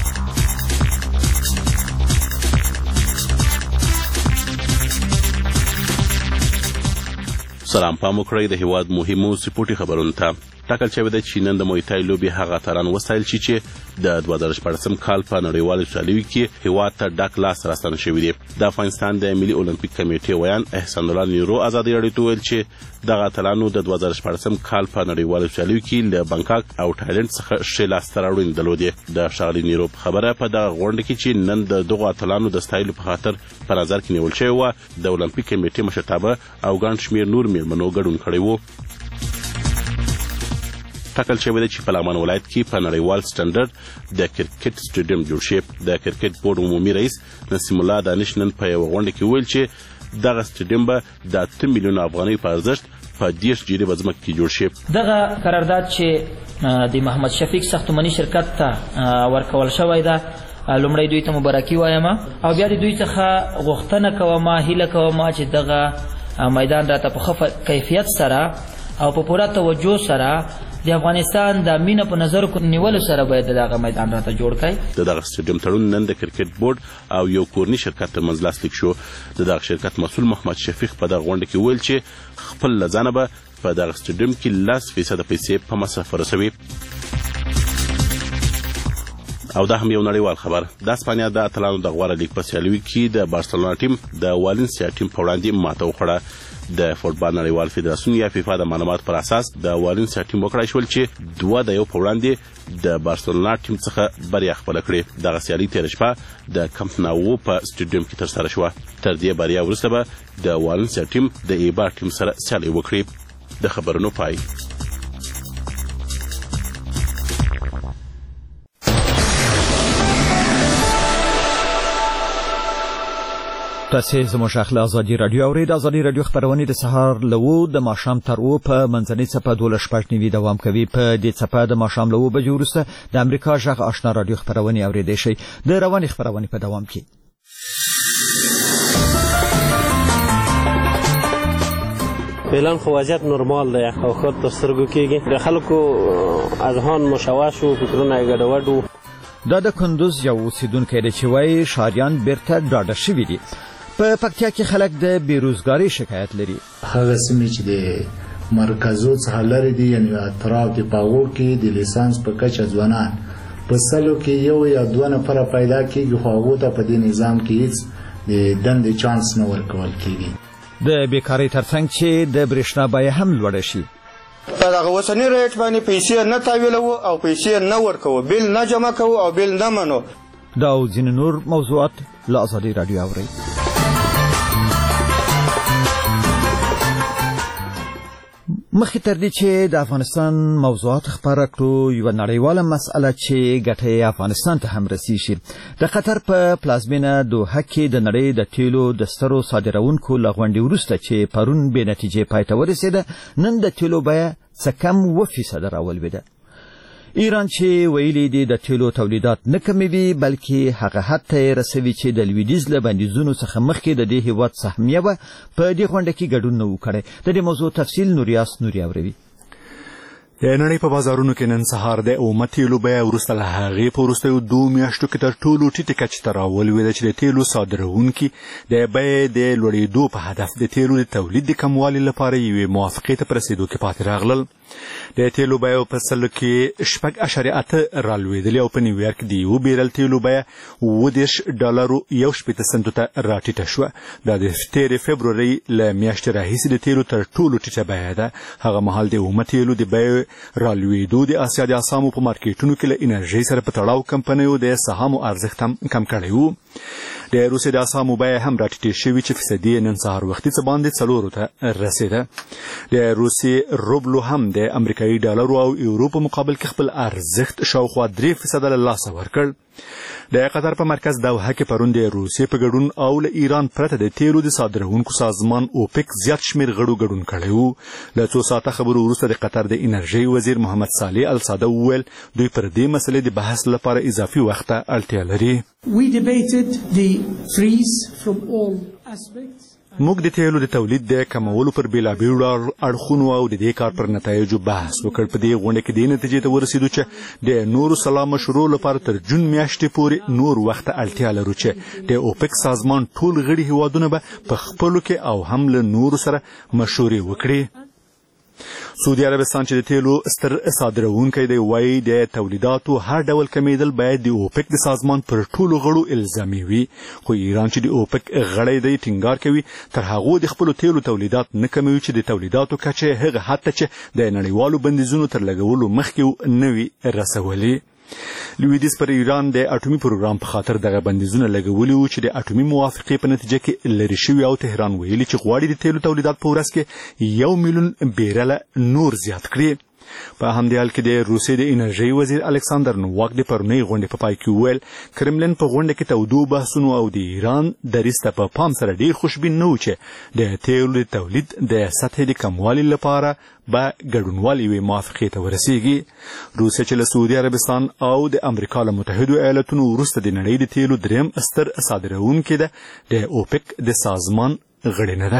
سلام، پام وکړئ د هیواد مهمو سپورټي خبرونو ته. ټاکل شوې ده چې نن د مویتای لوبې هغه اتلان وستایل شي چې د 2014 کال په نړیوالو سیالیو کې هیواد ته ډک لاس راستانه شوي دي. د افغانستان د ملي اولمپیک کمیټې ویان احسان الله نیرو ازادي راډیو ته ویل چې دغه اتلانو د 2014 کال په نړیوالو سیالیو کې له بانکاک او تایلند څخه ښې لاسته راوړنې درلودې. د ښاغلي نیرو په خبره په دغه غونډه کې چې نن د دغو اتلانو د ستایلو په خاطر په نظر کې نیول شوې وه، د اولمپیک کمیټې مشرتابه او ګڼ شمېر نور مېلمنو ګډون کړی و. ټاکل شوې ده چې په لغمان ولایت کې په نړیوال سټنډرډ د کرکټ سټیډیم جوړ شي. د کرکټ بورډ عمومي رئیس نسیم الله دانش نن په یوه غونډه کې وویل چې دغه سټیډیم به د 8 میلیون افغانۍ په ارزښت په 10 جریبه ځمکه کې جوړ شي. دغه قرارداد چې د محمد شفیق ساختماني شرکت ته ورکول شوی ده، لومړی دوی ته مبارکي وایم او بیا د دوی څخه غوښتنه کوم، هیله کوم چې دغه میدان راته په ښه کیفیت سره او په پوره توجه سره د افغانستان د مینه په نظر کې نیولو سره باید دغه میدان راته جوړ کړي. دغه سټیډیم تړون نن د کرکټ بورډ او یو کورني شرکت ترمنځ لاسلیک شو. دغه شرکت مسؤل محمد شفیق په دغه غونډه کې ویل چې خپل له ځانه به په دغه سټیډیم کې 10% پیسې په مصرف ورسوي. او دا هم یو نړیوال خبر. د اسپانیا د اتلانو د غوره لیګ په سیالیو کې د بارسلونا ټیم د والنسیا ټیم په وړاندې ماته وخوړه. د فوټبال نړیوال فدراسیون یا فیفا د معلوماتو پر اساس د والنسیا ټیم وکړای شول چې 2-1 په وړاندې د بارسلونا ټیم څخه بریا خپله کړې. دغه سیالي تېره شپه د کمپ ناو په سټیډیم کې ترسره شوه. تر دې بریا وروسته به د والنسیا ټیم د ایبار ټیم سره سیالي وکړي. د خبرونو پای. تاسې زموږ اخله ازادي راډیو اورئ. د ازادي راډیو خپرونې د سهار له 9 د ماښام تر 9 په منځنۍ څپه 12:09 دوام کوي. په دې څپه د ماښام له 9 بجو وروسته د امریکا غږ آشنا راډیو خپرونې اورېدای شئ. د روانې خپرونې په دوام کې فعلا خو وضعیت نورمال دی او خود تر سترګو کېږي. د خلکو اذهان مشوش و، فکرونه یې ګډوډ و. دا د کندوز یو اوسیدونکی دی چې وایي شاریان بیرته ډاډه شوي دي. په پکتیا کې خلک د بیروزګارۍ شکایت لري. هغه سیمې چې د مرکزو څخه لرې دي، یعنې اطراف د پاغو کې د لیسانس په کچه ځوانان په سلو کې 1 یا 2 نفره پیدا کېږي، خو هغو ته په دې نظام کې هیڅ د دندې چانس نه ورکول کېږي. د بیکارۍ ترڅنګ چې د برېښنا بیه هم لوړه شي. په دغه اوسني ریټ باندې پیسې نه تاویلوو او پیسې نه ورکوو، بیل نه جمع کوو او بیل نه منو. دا او ځینې نور موضوعات له ازادي راډیو اورئ. مخکې تر دې چې د افغانستان موضوعات خپاره کړو، یوه نړیواله مسئله چې ګټه یې افغانستان ته هم رسیږي. د قطر په پلازمینه دوحه کې د نړۍ د تیلو د سترو صادروونکو له غونډې وروسته چې پرون بې نتیجې پای ته ورسېده، نن د تیلو بیه څه کم 2% راولوېده. ایران چې ویلي دي د تیلو تولیدات نه کموي، بلکې هغه حد ته یې رسوي چې د لویدیځ له بندیزونو څخه مخکې د دې هېواد سهمیه به په دې غونډه کې ګډون نه و کړی. د دې موضوع تفصیل نوریاس نوري اوروي. د نړۍ په بازارونو کې نن سهار د اومه تیلو بیه وروسته له هغې په وروستیو 2 میاشتو کې تر ټولو ټیټې کچې ته راولوېده چې د تیلو صادروونکي د بیې د لوړېدو په هدف د تیلو د تولید د کموالي لپاره یوې موافقې ته په رسېدو کې پاتې راغلل. د تیلو بیه په سلو کې 6.8 رالوېدلې او په نیویارک د یو بیرل تیلو بیه $10.61 ته راټیټه شوه. دا د 13 فبرورۍ له میاشتې راهیسې د تیلو تر ټولو ټیټه بیه ده. هغه مهال د اومه تیلو د بیې رالوېدو د اسیا د اسامو په مارکیټونو کې له انرژۍ سره په تړاو کمپنیو د سهامو ارزښت هم کم کړی و. د روسیې د اسامو بیه هم راټیټې شوې چې فیصدي نن سهار وختي څه باندې 4 ته رسېده. د روسیې روبلو هم د امریکایي ډالرو او یورو په مقابل کې خپل ارزښت شاوخوا 3% له لاسه ورکړ. د قطر په مرکز دوحه کې پرون د روسیې په ګډون او له ایران پرته د تیلو د صادروونکو سازمان اوپک زیات شمېر غړو ګډون کړی و. له 2 ساعته خبرو وروسته د قطر د انرژۍ وزیر محمد صالح الساده وویل دوی پر دې مسلې د بحث لپاره اضافي وخت ته اړتیا لري. موږ د تیلو د تولید د کمولو پر بیلابیلو اړخونو او د دې کار پر نتایجو بحث وکړ. په دې غونډه کې دې نتیجې ته ورسېدو چې د نورو سلا مشورو لپاره تر جون میاشتې پورې نور وخت اړتیا لرو چې د اوپک سازمان ټول غړي هیوادونه به په خپلو کې او هم له نورو سره مشورې وکړي. سعودي عربستان چې د تیلو ستر صادروونکی دی وایي د تولیداتو هر ډول کمیدل باید د اوپک د سازمان پر ټولو غړو الزامي وي. خو ایران چې د اوپک غړی دی ټینګار کوي تر هغو د خپلو تیلو تولیدات نه کموي چې د تولیداتو کچه هغه حد ته چې د نړیوالو بندیزونو تر لګولو مخکې نه وي رسولي. لویدیځ پر ایران د اټومي پروګرام په خاطر دغه بندیزونه لګولي وو چې د اټومي موافقې په نتیجه کې لرې شوي او تهران ویلي چې غواړي د تیلو تولیدات په ورځ کې 1 میلیون بیرله نور زیات کړي. په همدې حال کې د روسیې د انرژۍ وزیر الکساندر نوواک د پرونۍ غونډې په پای کې وویل کرملین په غونډه کې تودو بحثونو او د ایران دریځ ته په پام سره ډېر خوشبین نه و چې د تیلو د تولید د سطحې د کموالي لپاره به ګډونوال یوې موافقې ته ورسیږي. روسیه چې له سعودي عربستان او د امریکا له متحدو ایالتونو وروسته د نړۍ د تیلو دریم ستر صادروونکی ده، د اوپک د سازمان غړې نه ده.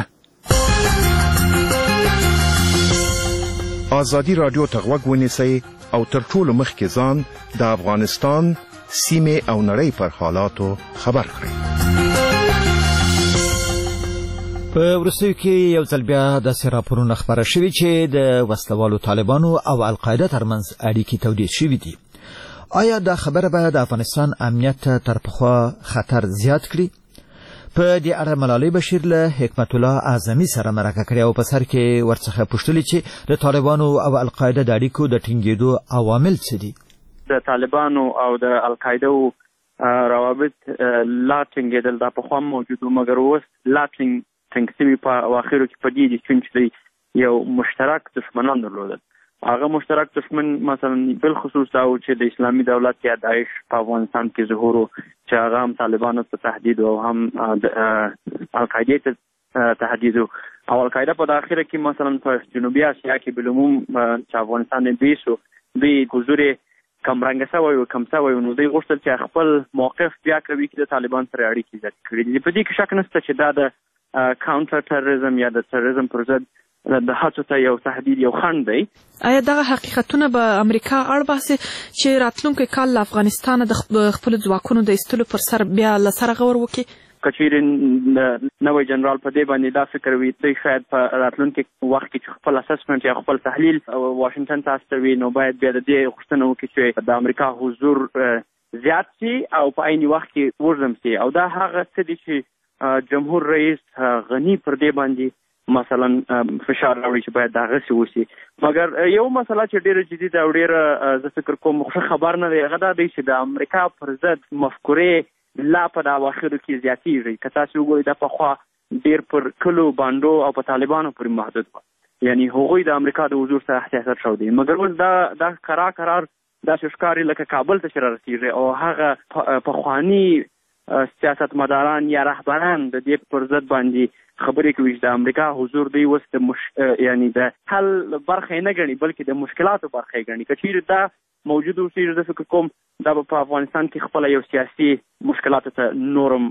ازادي راډیو ته غوږ ونیسئ او تر ټولو مخکې ځان د افغانستان سیمې او نړۍ پر حالاتو خبر کړئ. په وروستیو کې یو ځل بیا داسې راپورونه خپاره شوي چې د وسلوالو طالبانو او القاعده ترمنځ اړیکې تودې شوي دي. آیا دا خبره به د افغانستان امنیت تر پخوا خطر زیات کړي؟ په دې اړه ملالۍ بشیر له حکمت الله اعظمي سره مرکه کړې او په سر کې ورڅخه پوښتلې چې د طالبانو او القاعده د اړیکو د ټینګېدو عوامل څه دي. د طالبانو او د القاعده روابط لا ټینګېدل دا پخوا موجود و، مګر اوس لا ټینګ شوي په اواخرو کې په دې دي چې یو مشترک دښمنان درلودل هغه مشترک دشمن مثلا بالخصوص دا چې د اسلامي دولت یا داعش په افغانستان کې ظهور چې هغه هم طالبانو ته تهدید او هم القاعده ته تهدید او القاعده په داخله کې مثلا په جنوبي اسیا کې بالعموم چې افغانستان بیسو دوی حضور کمرنګ سوی او کم سوی نو دوی غوښتل چې خپل موقف بیا کوي چې د طالبان سره اړیکې زیات کړي دي. په دې کې شک نشته چې دا د کاونټر تروریزم یا د تروریزم پر ضد د هڅو ته یو تهدید یو خنډ دی. آیا دغه حقیقتونه به امریکا اړ باسي چې راتلونکي کال له افغانستان د خپل ځواکونو د ایستلو پر سر بیا له سره غور وکړي؟ کچېرې نوی جنرال په دې باندې دا فکر وي دوی شاید په راتلونکي وخت کې چې خپل اسسمنټ یا خپل تحلیل واشنگټن ته استوي نو باید بیا د دې غوښتنه وکړي چې د امریکا حضور زیات شي او په عین وخت کې وزم شي او دا هغه څه دي چې جمهور رئیس غنی پر دې باندې مثلا فشار راوړي چې باید دغه څه وشي. مګر یو مسله چې ډېره جدي ده او ډېره زه فکر کوم خبر نه دی هغه دا دی چې د امریکا پر ضد مفکورې لا په د اواخرو کې زیاتېږي. که تاسو وګورئ دا پخوا ډېر پر کلو بانډو او په طالبانو پورې محدود و یعنی هغوی د امریکا د حضور څخه احساسات شو دي. مګر اوس دا قرار داسې ښکاري لکه کابل ته چې رارسېږي او هغه پخواني سیاستمداران یا رهبران د دې پر ضد باندې خبرې کوي چې د امریکا حضور دی اوس د یعنی د حل برخه نه ګڼي بلکې د مشکلاتو برخه یې ګڼي. که چیرې دا موجود اوسي زه فکر کوم دا په افغانستان کې خپل یو سیاسي مشکلاتو ته نورم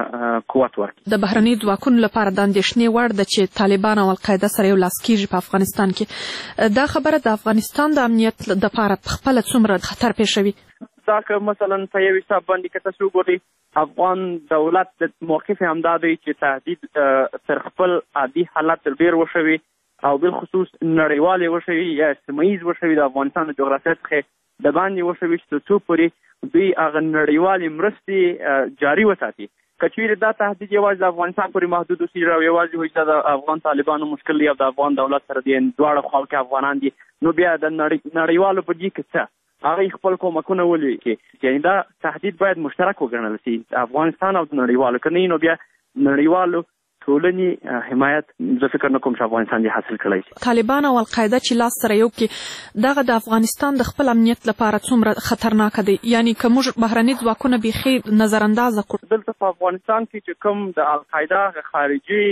قوت ورکړي. د بهرني ځواکونو لپاره د اندېښنې وړ ده چې طالبان او القاعده سره یو لاس کېږي په افغانستان کې. دا خبره د افغانستان د امنیت لپاره خپله څومره خطر پېښوي؟ دا که مثلا په یو حساب باندې که تاسو وګورئ افغان دولت د موقف همدا دی چې تهدید تر خپل عادي حالت ډېر وشوي او بالخصوص نړیوالې وشوي یا سیمهییز وشوي د افغانستان د جغرافیې څخه د باندې وشوي چې تر څو پورې دوی هغه نړیوالې مرستې جاري وساتي. که چیرې دا تهدید یوازې د افغانستان پورې محدود اوسي او یوازې وایي چې د افغان طالبانو مشکل دی او د افغان دولت سره دی دواړه خواو کې افغانان دي نو بیا د نړیوالو په دې کې څه هغه خپل کومکونه ولیکي یعنی دا تهدید باید مشترک وګڼل شي افغانستان او نړیوالو که نه نو بیا نړیوالو ټولنې حمایت زه فکر نه کوم چې افغانستان دې حاصل کړی شي. طالبان او القاعده چې لاس سره یو کې دغه د افغانستان د خپل امنیت لپاره څومره خطرناک دی یعنی که موږ بهرني ځواکونه بیخي نظراندازه کړو. دلته په افغانستان کې چې کوم د القاعده خارجي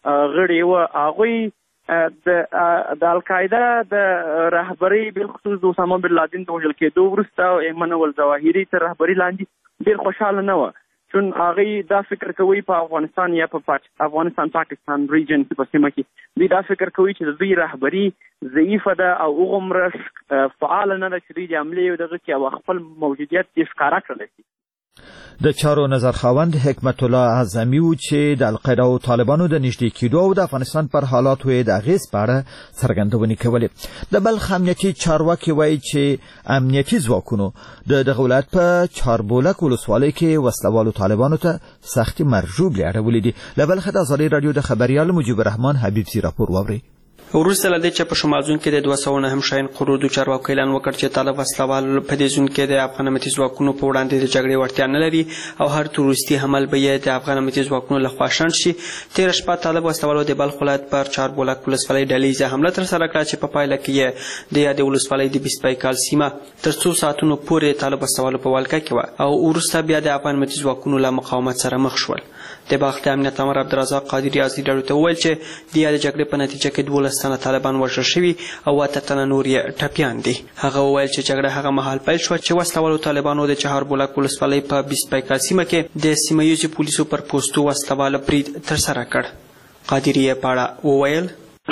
غړي وو هغوی د القاعده د رهبرۍ بالخصوص د اسامه بن لادن د وژل کېدو وروسته ایمن الظواهري تر رهبرۍ لاندې ډېر خوشحاله نه وه چون هغوی دا فکر کوي په افغانستان یا په افغانستان پاکستان ریجن کې په سیمه کې دوی دا فکر کوي چې د دوی رهبري ضعیفه ده او هغومره فعاله نه ده چې دوی د حملې دغه کې او خپل موجودیت یې ښکاره کړلی شي. د چارو نظر خاوند حکمت الله اعظمي و چې د القاعده او طالبانو د نږدې کېدو او د افغانستان پر حالاتو یې د اغېز په اړه څرګندونې کولې. د بلخ امنیتي چارواکي وایي چې امنیتي ځواکونو د دغه ولایت په چاربولک ولسوالۍ کې وسلوالو طالبانو ته سختي مرجوبلې اړولې دي. له بلخه د ازادي راډیو د خبریال مجیب الرحمن حبیبزي راپور واورئ. وروسته له دې چې په شمال زون کې د 209 شاهین قرودو چارواکو اعلان وکړ چې طالب وسلوال په دې زون کې د افغان امنیتي ځواکونو په وړاندې د جګړې وړتیا نه لري او هر تروریستي عمل به یې د افغان امنیتي ځواکونو لخوا شنډ شي. تېره شپه طالب وسلوالو د بلخ ولایت پر چاربولک ولسوالۍ ډلیزه حمله ترسره کړه چې په پایله کې یې د یادې ولسوالۍ د 20 کال سیمه تر څو ساعتونو پورې طالب وسلوالو په ولکه کې وه او وروسته بیا د افغان امنیتي ځواکونو له مقاومت سره مخ شول. د بلخ د امنیت امر عبدالرزاق قادري ازادي راډیو ته وویل چې د یادې جګړې په نتیجه کې 12 تنه طالبان وژل شوي او 8 تنه نور یې ټپیان دي. هغه وویل چې جګړه هغه مهال پیل شوه چې وسلوالو طالبانو د چهاربولک ولسوالۍ په 20 کال سیمه کې د سیمهییزو پولیسو پر پوستو وسلواله برید ترسره کړ. قادري یې په اړه وویل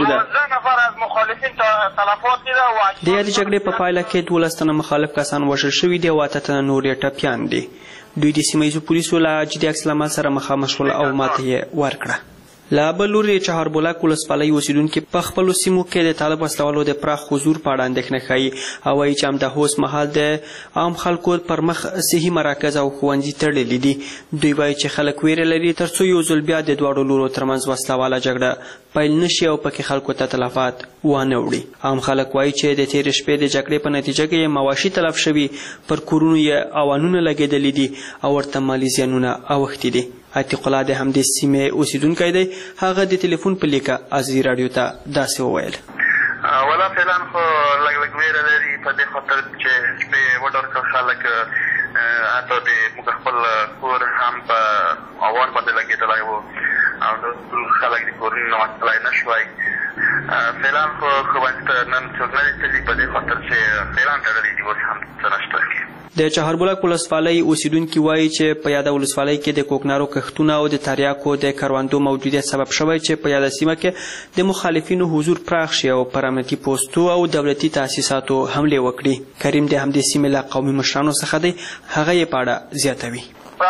د یادې جګړې په پایله کې 12 تنه مخالف کسان وژل شوي دي او 8 تنه نور یې ټپیان دي. دوی د سیمهییزو پولیسو له جدي عکس العمل سره مخامخ شول او ماته یې ورکړه. لا بل لوري چهاربولک ولسوالۍ اوسیدونکي په خپلو سیمو کې د طالب وسلوالو د پراخ حضور په اړه اندېښنه ښیي او وایي چې همدا اوس مهال د عام خلکو پر مخ صحي مراکز او ښوونځي تړلي دي. دوی وایي چې خلک ویره لري تر څو یو ځل بیا د دواړو لورو ترمنځ وسلواله جګړه پیل نشي او پکې خلکو ته تلفات وانه وړي. عام خلک وایي چې د تېرې شپې د جګړې په نتیجه کې یې مواشي تلف شوي پر کورونو یې اوانونه لګېدلي دي او ورته مالي زیانونه اوښتي دي. عتیق الله د همدې سیمې اوسیدونکی دی. هغه د ټلیفون په لیکه ازادي راډیو ته داسې وویل دا فعلا خو لږ ویره لري په دې خاطر چې شپې وډرکل خلک حتی د موږ خپل کور هم په اوان باندې لګېدلی و او خلک د کورونو نه وتلی نه شوی فعلا خو ښوونځي ته نن څوک نه دي تللي په دې خاطر چې فعلا تړلي دي اوس هم څه نشته. د چهاربلاک ولسوالۍ اوسیدونکي وایي چې په یاده ولسوالۍ کې د کوکنارو کښتونه او د تریاکو د کروندو موجودیت سبب شوی چې په یاده سیمه کې د مخالفینو حضور پراخ شي او پر امنیتي پوستو او دولتي تاسیساتو حملې وکړي. کریم د همدې سیمې له قومي مشرانو څخه دی، هغه یې په اړه زیاتوي.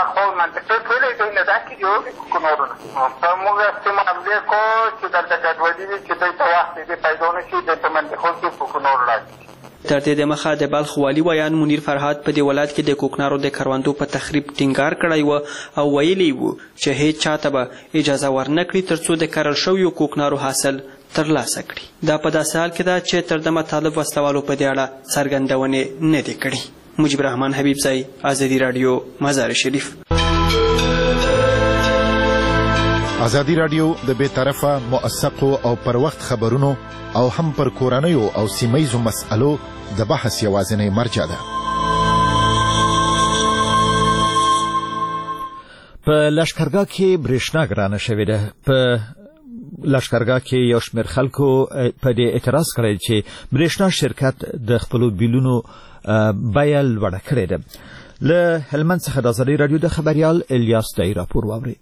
تر دې دمخه د بلخ والي ویان منیر فرهاد په دې ولایت کې د کوکنارو د کروندو په تخریب ټینګار کړی و او ویلي و چې هیڅ چاته به اجازه ورنکړي ترڅو د کرل شویو کوکنارو حاصل ترلاسه کړي. دا په داسې حال کې ده چې تر دمه طالب وسلوالو په دې اړه څرګندونې نه دي کړي. مجيب الرحمن حبیبزی، ازادي راډیو، مزار شریف. ازادي راډیو د بې طرفه موثقو او پر وخت خبرونو او هم پر کورنیو او سیمهیزو مسألو د بحث یوازینی مرجع ده. په لشکرګاه کې برېښنا ګرانه شوې ده. په لشکرګاه کې یو شمېر خلکو په دې اعتراض کړی چې برېښنا شرکت د خپلو بیلونو بیه لوړه کړې ده. له هلمند څخه د ازادي راډیو د خبریال الیاس دای راپور واورئ.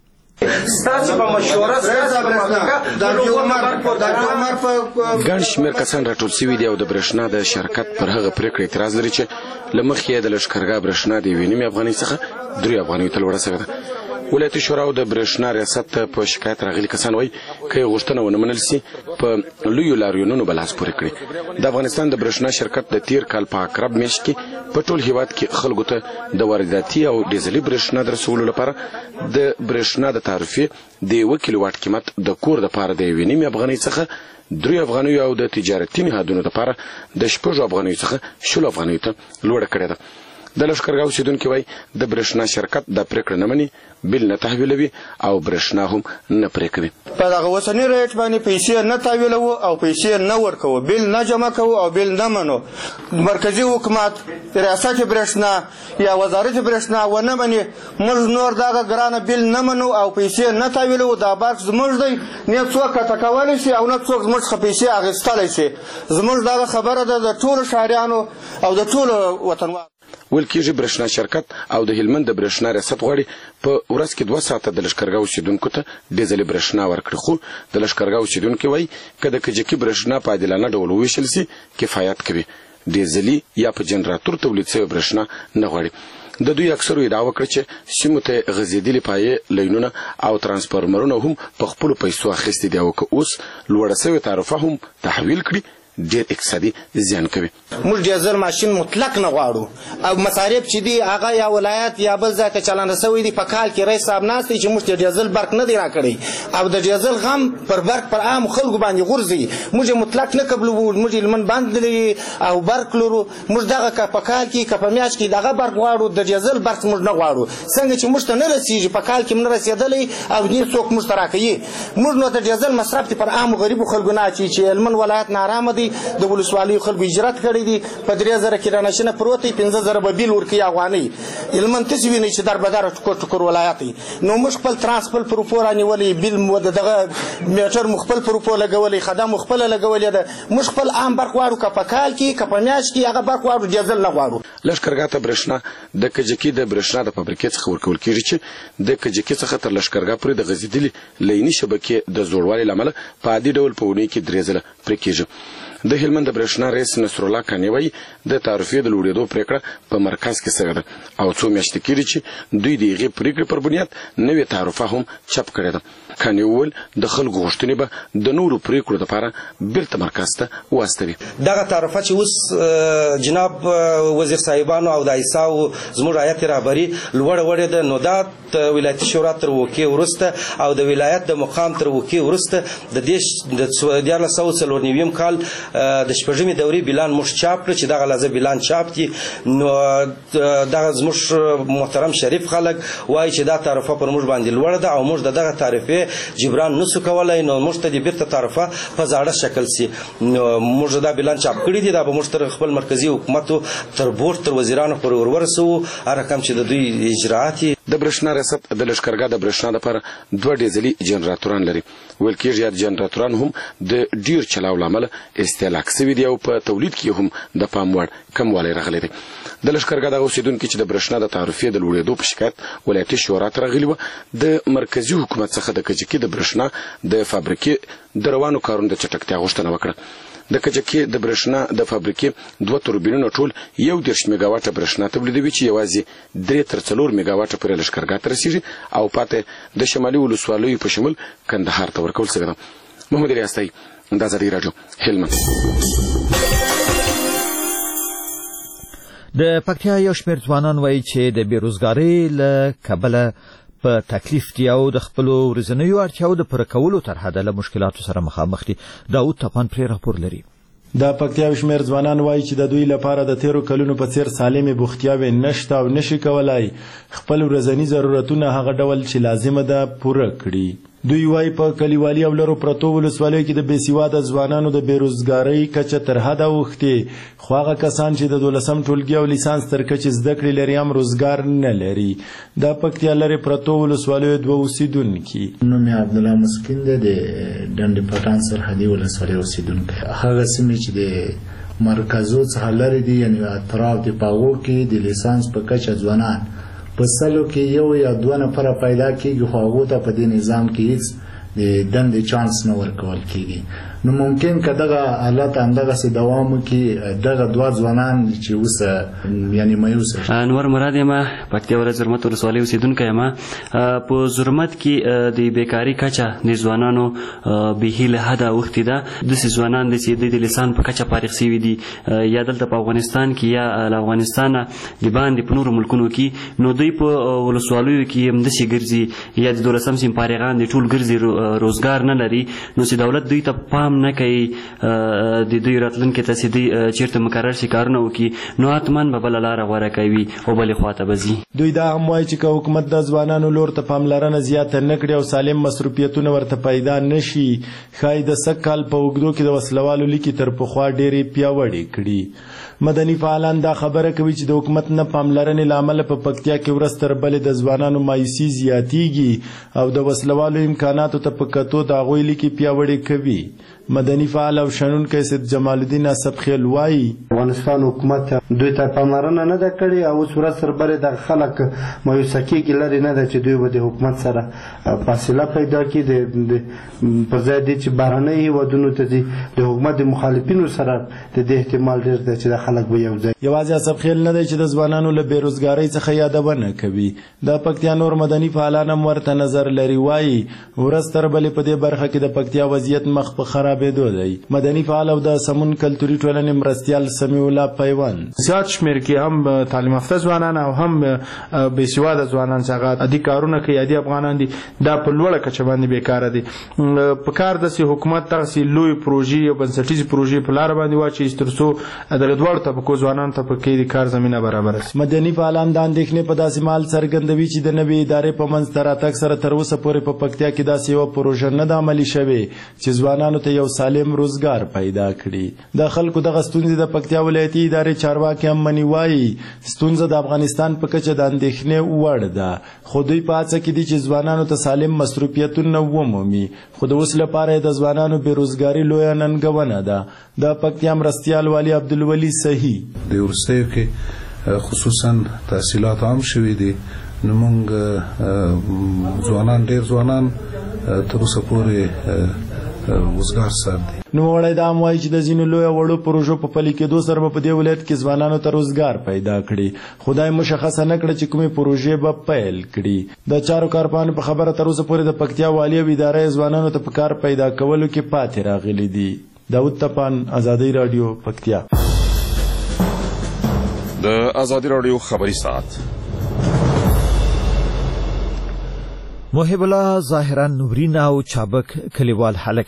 ګڼ شمېر کسان راټول شوي دي او د برېښنا د شرکت پر هغه پرېکړه اعتراض لري چې له مخکې یې د لشکرګاه برېښنا د 1.5 افغانۍ څخه 3 افغانیو ته لوړه شوې ده. ولایتي شورا او د برېښنا ریاست ته په شکایت راغلي کسان وایي که یې غوښتنه ونه منل سي په لویو لاریونونو به لاس پورې کړي. د افغانستان د برېښنا شرکت د تیر کال په اکرب میاشت کې په ټول هیواد کې خلکو ته د وارداتي او ډیزلي برېښنا د رسولو لپاره د برېښنا د تعرفې د 1 کیلو واټ قیمت د کور دپاره د 1.5 افغانۍ څخه 3 افغانیو او د تجارتي نهادونو دپاره د 6 افغانیو څخه 20 افغانیو ته لوړه کړې ده. د لشکرګاه اوسیدونکي وایي د برېښنا شرکت دا پرېکړه نه مني، بیل نه تحویلوي او برېښنا هم نه پرې کوي. په دغه اوسني ریټ باندې پیسې نه تحویلوو او پیسې نه ورکوو، بیل نه جمع کوو او بیل نه منو. مرکزي حکومت، ریاست برېښنا یا وزارت برېښنا ونه مني. موږ نور دغه ګرانه بیل نه منو او پیسې نه تحویلوو. دا برق زموږ دی، نه څوک قطع کولی شي او نه څوک زموږ څخه پیسې اخیستلی شي. زموږ دغه خبره ده د ټولو ښاریانو او د ټولو وطنوالو. ویل کېږي برېښنا شرکت او د هلمند د برېښنا ریاست غواړي په ورځ کې 2 ساعته د لشکرګاه اوسیدونکو ته ډیزلي برېښنا ورکړي، خو د لشکرګاه اوسیدونکي وایي که د کجکي برېښنا په عادلانه ډول وویشل سي کفایت کوي. ډیزلي یا په جنراتور تولید شوې برېښنا نه غواړي. د دوی اکثرو ادعا وکړه چې سیمو ته غځېدلي پایې لینونه او ترانسفارمرونه هم په خپلو پیسو اخیستي دي او که اوس لوړه شوې تعرفه هم تحویل کړي ډېر اقتصادي زیان کوي. موږ ډیزل ماشین مطلق نه غواړو او مصارف چې دي هغه یا ولایت یا بل ځای ته چلانه شوي دي. په کال کې رئیس صاحب ناست دی چې موږ ته ډیزل برق نه دی راکړی او د ډیزل غم پر برق پر عامو خلکو باندې غورځي. موږ مطلق نه قبلوو. موږ هلمند بند لري او برق لرو. موږ دغه که په کال کې که په میاشت کې دغه برق غواړو، د ډیزل برق موږ نه غواړو. څنګه چې موږ ته نه رسېږي، په کال کې نه رسېدلی او نه څوک موږ ته راکوي. موږ نو د ډیزل مصرف دې پر عامو غریبو خلکو نه اچوي چې هلمند ولایت نارامه دی. د ولسوالیو خلکو هجرت کړی دی، په 3000 کرانشینه پروت دی، 15000 به بیل ورکوي افغانۍ. هلمند تاسې وینئ چې دربدره ټکور ټکور ولایت دی. نو موږ خپل ترانسپل پروپو رانیولی، بیل مو دغه میټر مو خپل پروپو لګولی، خدمه مو خپله لګولې ده. موږ خپل عام برق غواړو، که په کال کې که په میاشت کې هغه برق غواړو، ډیزل نه غواړو. لشکرګاه ته برېښنا د کجکي د برېښنا د فابریکې څخه ورکول کېږي چې د کجکي څخه تر لشکرګاه پورې د غځېدلي لیني شبکې د زوړوالي له امله په عادي ډول په اونۍ کې 3 ځله پرې کېږي. د هلمند د برېښنا رئیس نصرالله کاني وایي د تعرفې د لوړېدو پرېکړه په مرکز کې شوې ده او څو میاشتې کېږي چې دوی د هغې پرېکړې پر بنیاد نوې تعرفه هم چاپ کړې ده. کاني وویل د خلکو غوښتنې به د نورو پرېکړو دپاره بیرته مرکز ته واستوي. دغه تعرفه چې اوس جناب وزیر صاحبانو او د ایساو زموږ رعایت رهبري لوړه وړې ده، نو دا د ولایتي شورا تر وقعې وروسته او د ولایت د مقام تر وقعې وروسته د 1994 کال د شپږمې دورې بیلان موږ چاپ کړ چې دغه لازم بیلان چاپ دي نو دغه زموږ محترم شریف خلک وایي چې دا تعرفه پر موږ باندې لوړه ده او موږ دغه تعرفې جبران نسو کولای نو موږ ته د بیرته تعرفه په زاړه شکل سي نو موږ دا بیلان چاپ کړی دي دا به موږ تر خپل مرکزی حکومت تر بورډ تر وزیرانو پر ورسو هر رقم چې د دوی اجراات د برښنا ریاست د لشکرګاه د برښنا لپاره 2 ډیزلي جنراتوران لري ویل کېږي چې جنراتوران هم د ډیر چلاو لامل استهلاک شوي دي او په تولید کې هم د پام وړ کموالی راغلی دی د لشکرګاه دغه اوسیدونکي چې د برښنا د تعرفې د لوړېدو په شکایت ولایتي شورا ته راغلي وه د مرکزي حکومت څخه د کجکي د برښنا د فابریکې د روانو کارونو د چټکتیا غوښتنه وکړه د کجکي د برښنا د فابریکې 2 توربینونه ټول 1.5 میگاواټه برښنا تولیدوي چې یوازې 3 تر 4 میگاواټه پورې لشکرګاه ته رسیږي او پاتې د شمالي ولسوالیو په شمول کندهار ته ورکول شوی ده. محمد ریاستي د آزادي راډیو هلمند. د پکتیا یو شمېر ځوانان وایي چې د بیروزګارۍ له کبله په تکلیف دي او د خپل ورځنیو اړتیاو د پوره کولو تر حده له مشکلاتو سره مخامخ دي. داود تپان پرې راپور لري. د پکتیا شمېر ځوانان وایي چې د دوی لپاره د 13 کلونو په څیر سالمې بوختیاوې نشته او نشي کولای خپل ورځنی ضرورتونه هغه ډول چې لازمه ده پوره کړي. دوی وایي په کلیوالي او لرو پرتو ولسوالیو کې د بېسواده ځوانانو د بیروزګارۍ کچه تر حده اوښتې خو هغه کسان چې د 12م ټولګي او لیسانس تر کچې زده کړې لري هم روزګار نه لري. د پکتیا لرې پرتو ولسوالیو 2 اوسیدونکي نوم یې عبدالله مسکین دی د ډنډ پټان سرحدي ولسوالۍ اوسیدونکی. هغه سیمې چې د مرکزو څخه لرې دي یعنې اطراف د پاغو کې د لیسانس په کچه ځوانان په سلو کې 1 یا 2 نفره پیدا کېږي خو هغو ته په دې نظام کې هیڅ د دندې چانس نه ورکول کېږي. نو ممکن که دغه حالت همدغسې دوام وکړي دغه 2 ځوانان چې اوس یعنې مایوسه انور مراد یم پکتیا ولایت زرمت ولسوالۍ اوسېدونکی یم. په زرمت کې د بیکاري کچه د ځوانانو بیخي له حده اوښتې ده. داسې ځوانان دي چې د لسان په کچه فارغ شوي دي یا دلته په افغانستان کې یا له افغانستانه د باندې په نورو ملکونو کې نو دوی په ولسوالیو کې همداسې ګرځي یا د 12م سیم فارغان دي ټول ګرځي روزګار نه لري نو چې دولت دوی ته پام نه کوي د دوی راتلونکي ته چې دوی چېرته مقرر شي کارونه وکړي نو حتما به بله لاره غوره کوي او بلې خواته به ځي. دوی دا هم وایي چې که حکومت د ځوانانو لور ته پاملرنه زیاته نه کړي او سالم مصروفیتونه ورته پیدا نه شي ښایي د سږ کال په اوږدو کې د وسلوالو لیکې تر پخوا ډېرې پیاوړې کړي. مدني فعالان دا خبره کوي چې د حکومت نه پاملرنې له امله په پکتیا کې ورځ تر بلې د ځوانانو مایوسي زیاتیږي او د وسلوالو امکاناتو ته په کتو د هغوی لیکې پیاوړې کوي. مدني فعال او شنونکی سید جمال الدین اسبخیل وایي افغانستان حکومت دوی ته پاملرنه نه ده کړې او اوس ورځ تر بلې دغه خلک مایوسه کېږي لرې نه ده چې دوی به د حکومت سره فاصله پیدا کړي پر ځای دې چې بهرنیو هېوادونو ته ځي د حکومت د مخالفینو سره د دې احتمال ډېر دی چې د خلک به یو ځای. یوازې اسبخیل نه دی چې د ځوانانو له بېروزګارۍ څخه یادونه کوي. د پکتیا نور مدني فعالان هم ورته نظر لري. وایي ورځ تر بلې په دې برخه کې د پکتیا وضعیت مخ په خرابېدو دی. مدني فعال او د سمون کلتوري ټولنې مرستیال سمیع الله پیوند زیات شمېر کې هم تعلیم یافته ځوانان او هم بېسواده ځوانان چې هغه عادي کارونه کوي عادي افغانان دي دا په لوړه کچه باندې بېکاره دي. په کار داسې حکومت دغسې لوی پروژې او بنسټیزې پروژې په لاره باندې واچوي تر څو دغه دواړو طبقو ځوانانو ته پکې د کار زمینه برابره شي. مدني فعالان دا اندېښنې په داسې مهال څرګندوي چې د نوې ادارې په منځ ته راتګ سره تر اوسه پورې په پکتیا کې داسې یوه پروژه نه ده عملي شوې چې ځوانانو ته یو سالم روزګار پیدا کړي. د خلکو دغه ستونزې د پکتیا ولایتي ادارې چارواکي هم مني. وایي ستونزه د افغانستان په کچه د اندېښنې وړ ده خو دوی په هڅه کې دي چې ځوانانو ته سالم مصروفیتونه ومومي خو د اوس لپاره د ځوانانو بېروزګاري لویه ننګونه ده. د پکتیا مرستیال والي عبدالولي صحیح د وروستیو کې خصوصا تحصیلات عام شوي دي نو موږ ډېر ځوانان تر اوسه پورې وزګار سر دي. نوموړی دا هم وایي چې د ځینو لویو وړو پروژو په پلي کېدو سره به په دې ولایت کې ځوانانو ته روزګار پیدا کړي خو دا یې مشخصه نه کړه چې کومې پروژې به پیل کړي. د چارو کارپوهانو په خبره تر اوسه پورې د پکتیا والي او اداره یې ځوانانو ته په کار پیدا کولو کې پاتې راغلي دي. داود تپان آزادي راډیو پکتیا. د آزادي راډیو خبري ساعت. محب الله ظاهرا نورین او چابک کلیوال حلق دی.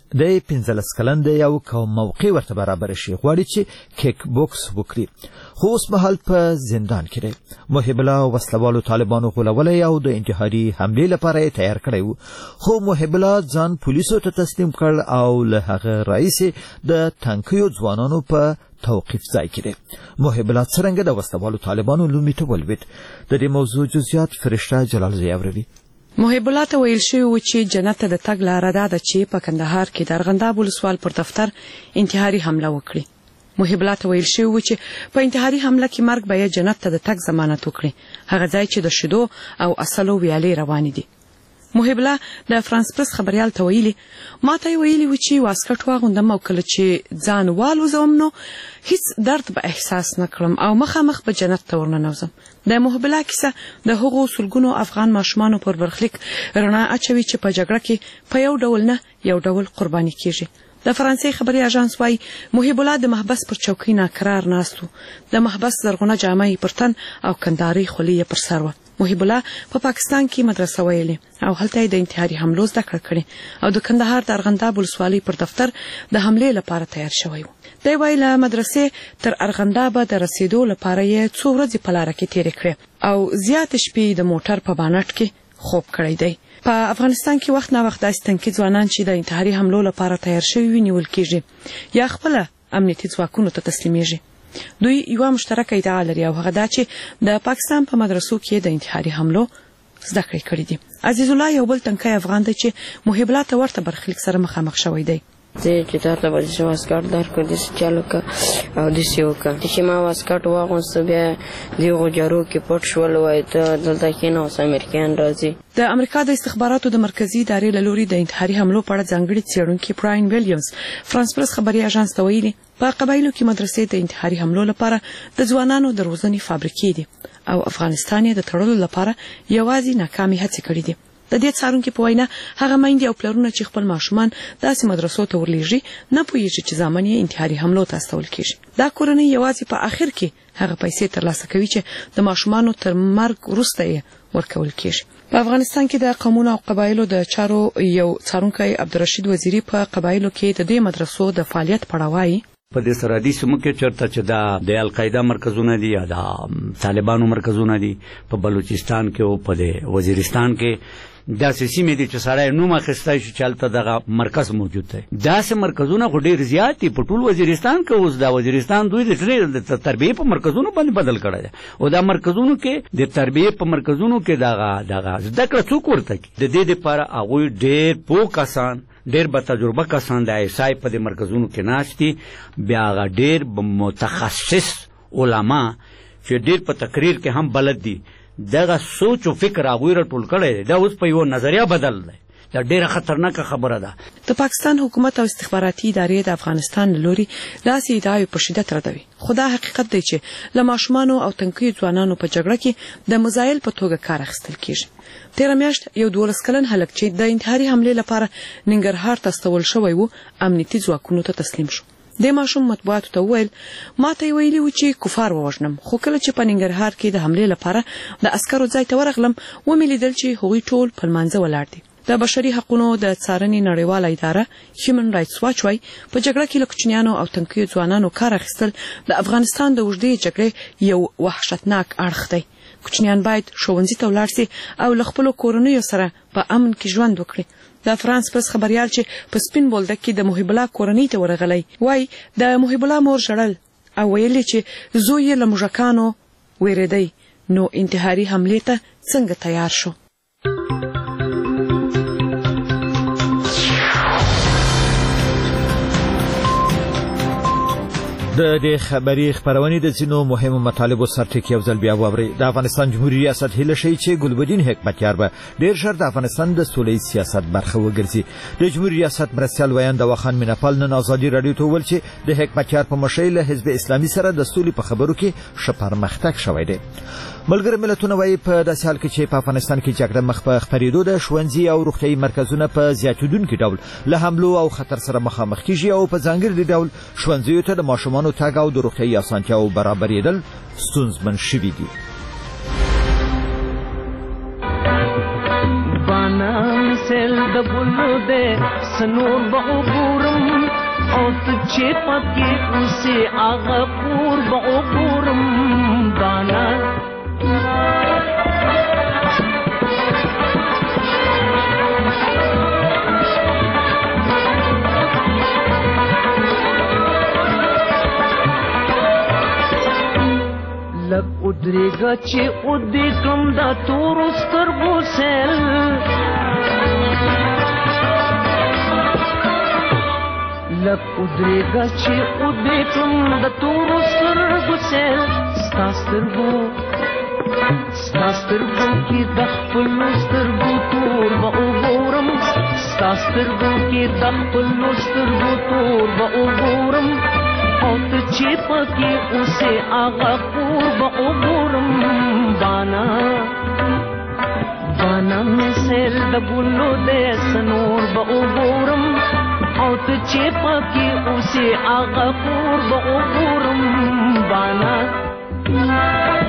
د 15 کلن دی او کوم موقع ورته برابر شي غواړي چې کیک بوکس وکړي خو اوس مهال په زندان کې دی. محب الله وسلوالو طالبانو غولولی او د انتحاري حملې لپاره یې تیار کړی و خو محب الله ځان پولیسو ته تسلیم کړ او له هغه راهیسې د تنکیو ځوانانو په توقیف ځای کې دی. محب الله څرنګه د وسلوالو طالبانو لومې ته ولوېد؟ د دې موضوع جزئیات فرشته جلالزی اوري. محب الله ته ویل شوی و چې جنت ته د تګ لاره ده چې په کندهار کې د ارغنداب ولسوال پر دفتر انتحاري حمله وکړي. محب الله ته ویل شوی و چې په انتحاري حمله کې مرګ به یې جنت ته د تګ ضمانت وکړي، هغه ځای چې د شیدو او اصلو ویالې روانې دي. محب الله د فرانس پرس خبريال ته ویلي ما ته ویلي و چې واسکټ واغوندم او کله چې ځان والوزم نو هیڅ درد به احساس نکړم او مخامخ به جنت ته ورننوزم. د محب الله کیسه د هغو سلګونو افغان ماشومانو پر برخلیک رڼا اچوي چې په جګړه کې په یو ډول نه یو ډول قرباني کیږي. د فرانسې خبري اژانس وايي محب الله د محبس پر چوکۍ ناقرار ناست و، د محبس زرغونه جامه پر تن او کنداري خولۍ پر سر و. محب الله په پاکستان کې مدرسه ویلې او هلته د انتحاري حملو زده کړه کړې او د کندهار د ارغنداب ولسوالۍ پر دفتر د حملې لپاره تیار شوی و. دی وايي له مدرسې تر ارغنداب د رسیدو لپاره یې څو ورځې په لاره کې تیرې کړې او زیات شپې د موټر په بانټ کې خوب کړی دی. په افغانستان کې وخت نه وخت داسې تنکي ځوانان چې د انتحاري حملو لپاره تیار شوي وي نیول کېږي یا خپله امنیتي ځواکونو ته تسلیمیږي. دوی یوه مشترکه ادعا لري او هغه دا چې د پاکستان په مدرسو کې د انتحاري حملو زده کړې کړي دي. عزیز الله یو بل تنکی افغان دی چې محب الله ته ورته برخلیک سره مخامخ شوی دی. زه چې تاسو به د واسکټ درکړ د چالو کا او د سیو کا چې ما واسکټ واغوست بیا دی غوجرو کې پټ شول وای ته دلته کې نو امریکایان راځي. د امریکا د استخباراتو د مرکزی ادارې له لوري د انتحاري حملو په اړه ځانګړي څېړونکي براین ویلیامز فرانس پرس خبري اژانس ته ویلي په قبایلو کې مدرسې د انتحاري حملو لپاره د ځوانانو د روزنې فابریکې دي او افغانستان یې د تړلو لپاره یوازې ناکامې هڅې کړې دي. د دې څارونکو په وینا هغه میندې او پلرونه چې خپل ماشومان داسې مدرسو ته ورلیږي نه پوهیږي چې ځامن یې انتحاري حملو ته استول کیږي. دا کورنۍ یوازې په آخر کې هغه پیسې ترلاسه کوي چې د ماشومانو تر مرګ وروسته یې ورکول کیږي. په افغانستان کې د قومونو او قبایلو د چارو یو څارونکی عبدالرشید وزیری په قبایلو کې د دې مدرسو د فعالیت په اړه وایي په دې سرحدي سیمو کې چېرته چې د القاعده مرکزونه دي یا د طالبانو مرکزونه دي په بلوچستان کې او په وزیرستان کې داسې سیمې دي چې سړی نوم اخیستی شي چې هلته دغه مرکز موجود دی. داسې مرکزونه خو ډېر زیات دي په ټول وزیرستان کې. اوس دا وزیرستان دوی د تربیې په مرکزونو باندې بدل کړی دی او دا مرکزونو کې د تربیې په مرکزونو کې دغه زده کړه څوک ورته کوي؟ د دې دپاره هغوی ډېر پوه کسان ډېر با تجربه کسان د ایسای په دې مرکزونو کې ناست دي. بیا هغه ډېر متخصص علما چې ډېر په تقریر کې هم بلد دي دغه سوچ او فکر هغوی راټول کړی دی. دا اوس په یوه نظریه بدل دی. دا ډېره خطرناکه خبره ده. د پاکستان حکومت او استخباراتي ادارې د افغانستان له لوري داسې ادعاوې په شدت ردوي، خو دا حقیقت دی چې له ماشومانو او تنکیو ځوانانو په جګړه کې د مزایل په توګه کار اخیستل کېږي. تېره میاشت یو 12 کلن هلک چې د انتحاري حملې لپاره ننګرهار ته استول شوی و امنیتي ځواکونو ته تسلیم شو. د ماشوم مطبوعاتو ته وویل ما ته ویلي و چې کفار ووژنم، خو کله چې په ننګرهار کې د حملې لپاره د عسکرو ځای ته ورغلم ومې لیدل چې هغوی ټول په لمانځه ولاړ دي. د بشري حقوقو د څارنې نړیواله اداره هیومن رایټس واچ وايي په جګړه کې له کوچنیانو او تنکیو ځوانانو کار اخیستل د افغانستان د اوږدې جګړې یو وحشتناک اړخ دی. کوچنیان باید ښوونځي ته ولاړ سي او له خپلو کورنیو سره په امن کې ژوند وکړي. د فرانس پرس خبريال چې په سپین بولدک کې د محب الله کورنۍ ته ورغلی وای د محب الله مور ژړل او ویلي چې زوی یې له موږکانو ویریدی نو انتحاري حملې ته څنګه تیار شو. د دې خبري خبرونې د ځینو مهمو مطالبو سرټکی یو ځل بیا واوري. د افغانستان جمهوریت ریاست هیله شي چې ګلبدین حکمتیار به ډیر ژر د افغانستان د سولې سیاست برخه وګرځي. د جمهوریت ریاست مرستیال ویان د وخان مینپال نن ازادي رادیو ته ویل چې د حکمتیار په مشرۍ له حزب اسلامي سره د سولې په خبرو کې ښه پرمختګ شوی دی. ملګري ملتونه وايي په داسې حال کې چې په افغانستان کې جګړه مخ په خپرېدو د ښوونځي او روغتیايي مرکزونه په زیاتېدونکي ډول له حملو او خطر سره مخامخ کیږي او په ځانګړي ډول ښوونځیو ته د ماشومانو تګ او د روغتیايي اسانتیاو برابرېدل ستونزمن شوي دي. بانم سل د د ګلو دی سنور به وګورم او ته چې پکې اوسې هغه کور به وګورم بانا لږ ودرېږه چې ودې کړم دا تورو سترګو سیل لږ ودرېږه چې ودې کړم د تورو سترګو سیل ستا سترګو کې د خپلو سترګو تور به وګورم ستا سترګو کې د خپلو سترګو تور به وګورم او ته چې پکې اوسې هغه کور به وګورم بانا مې سیل د ګلو دی سنور به وګورم او ته چې پکې اوسې هغه کور به وګورم بانا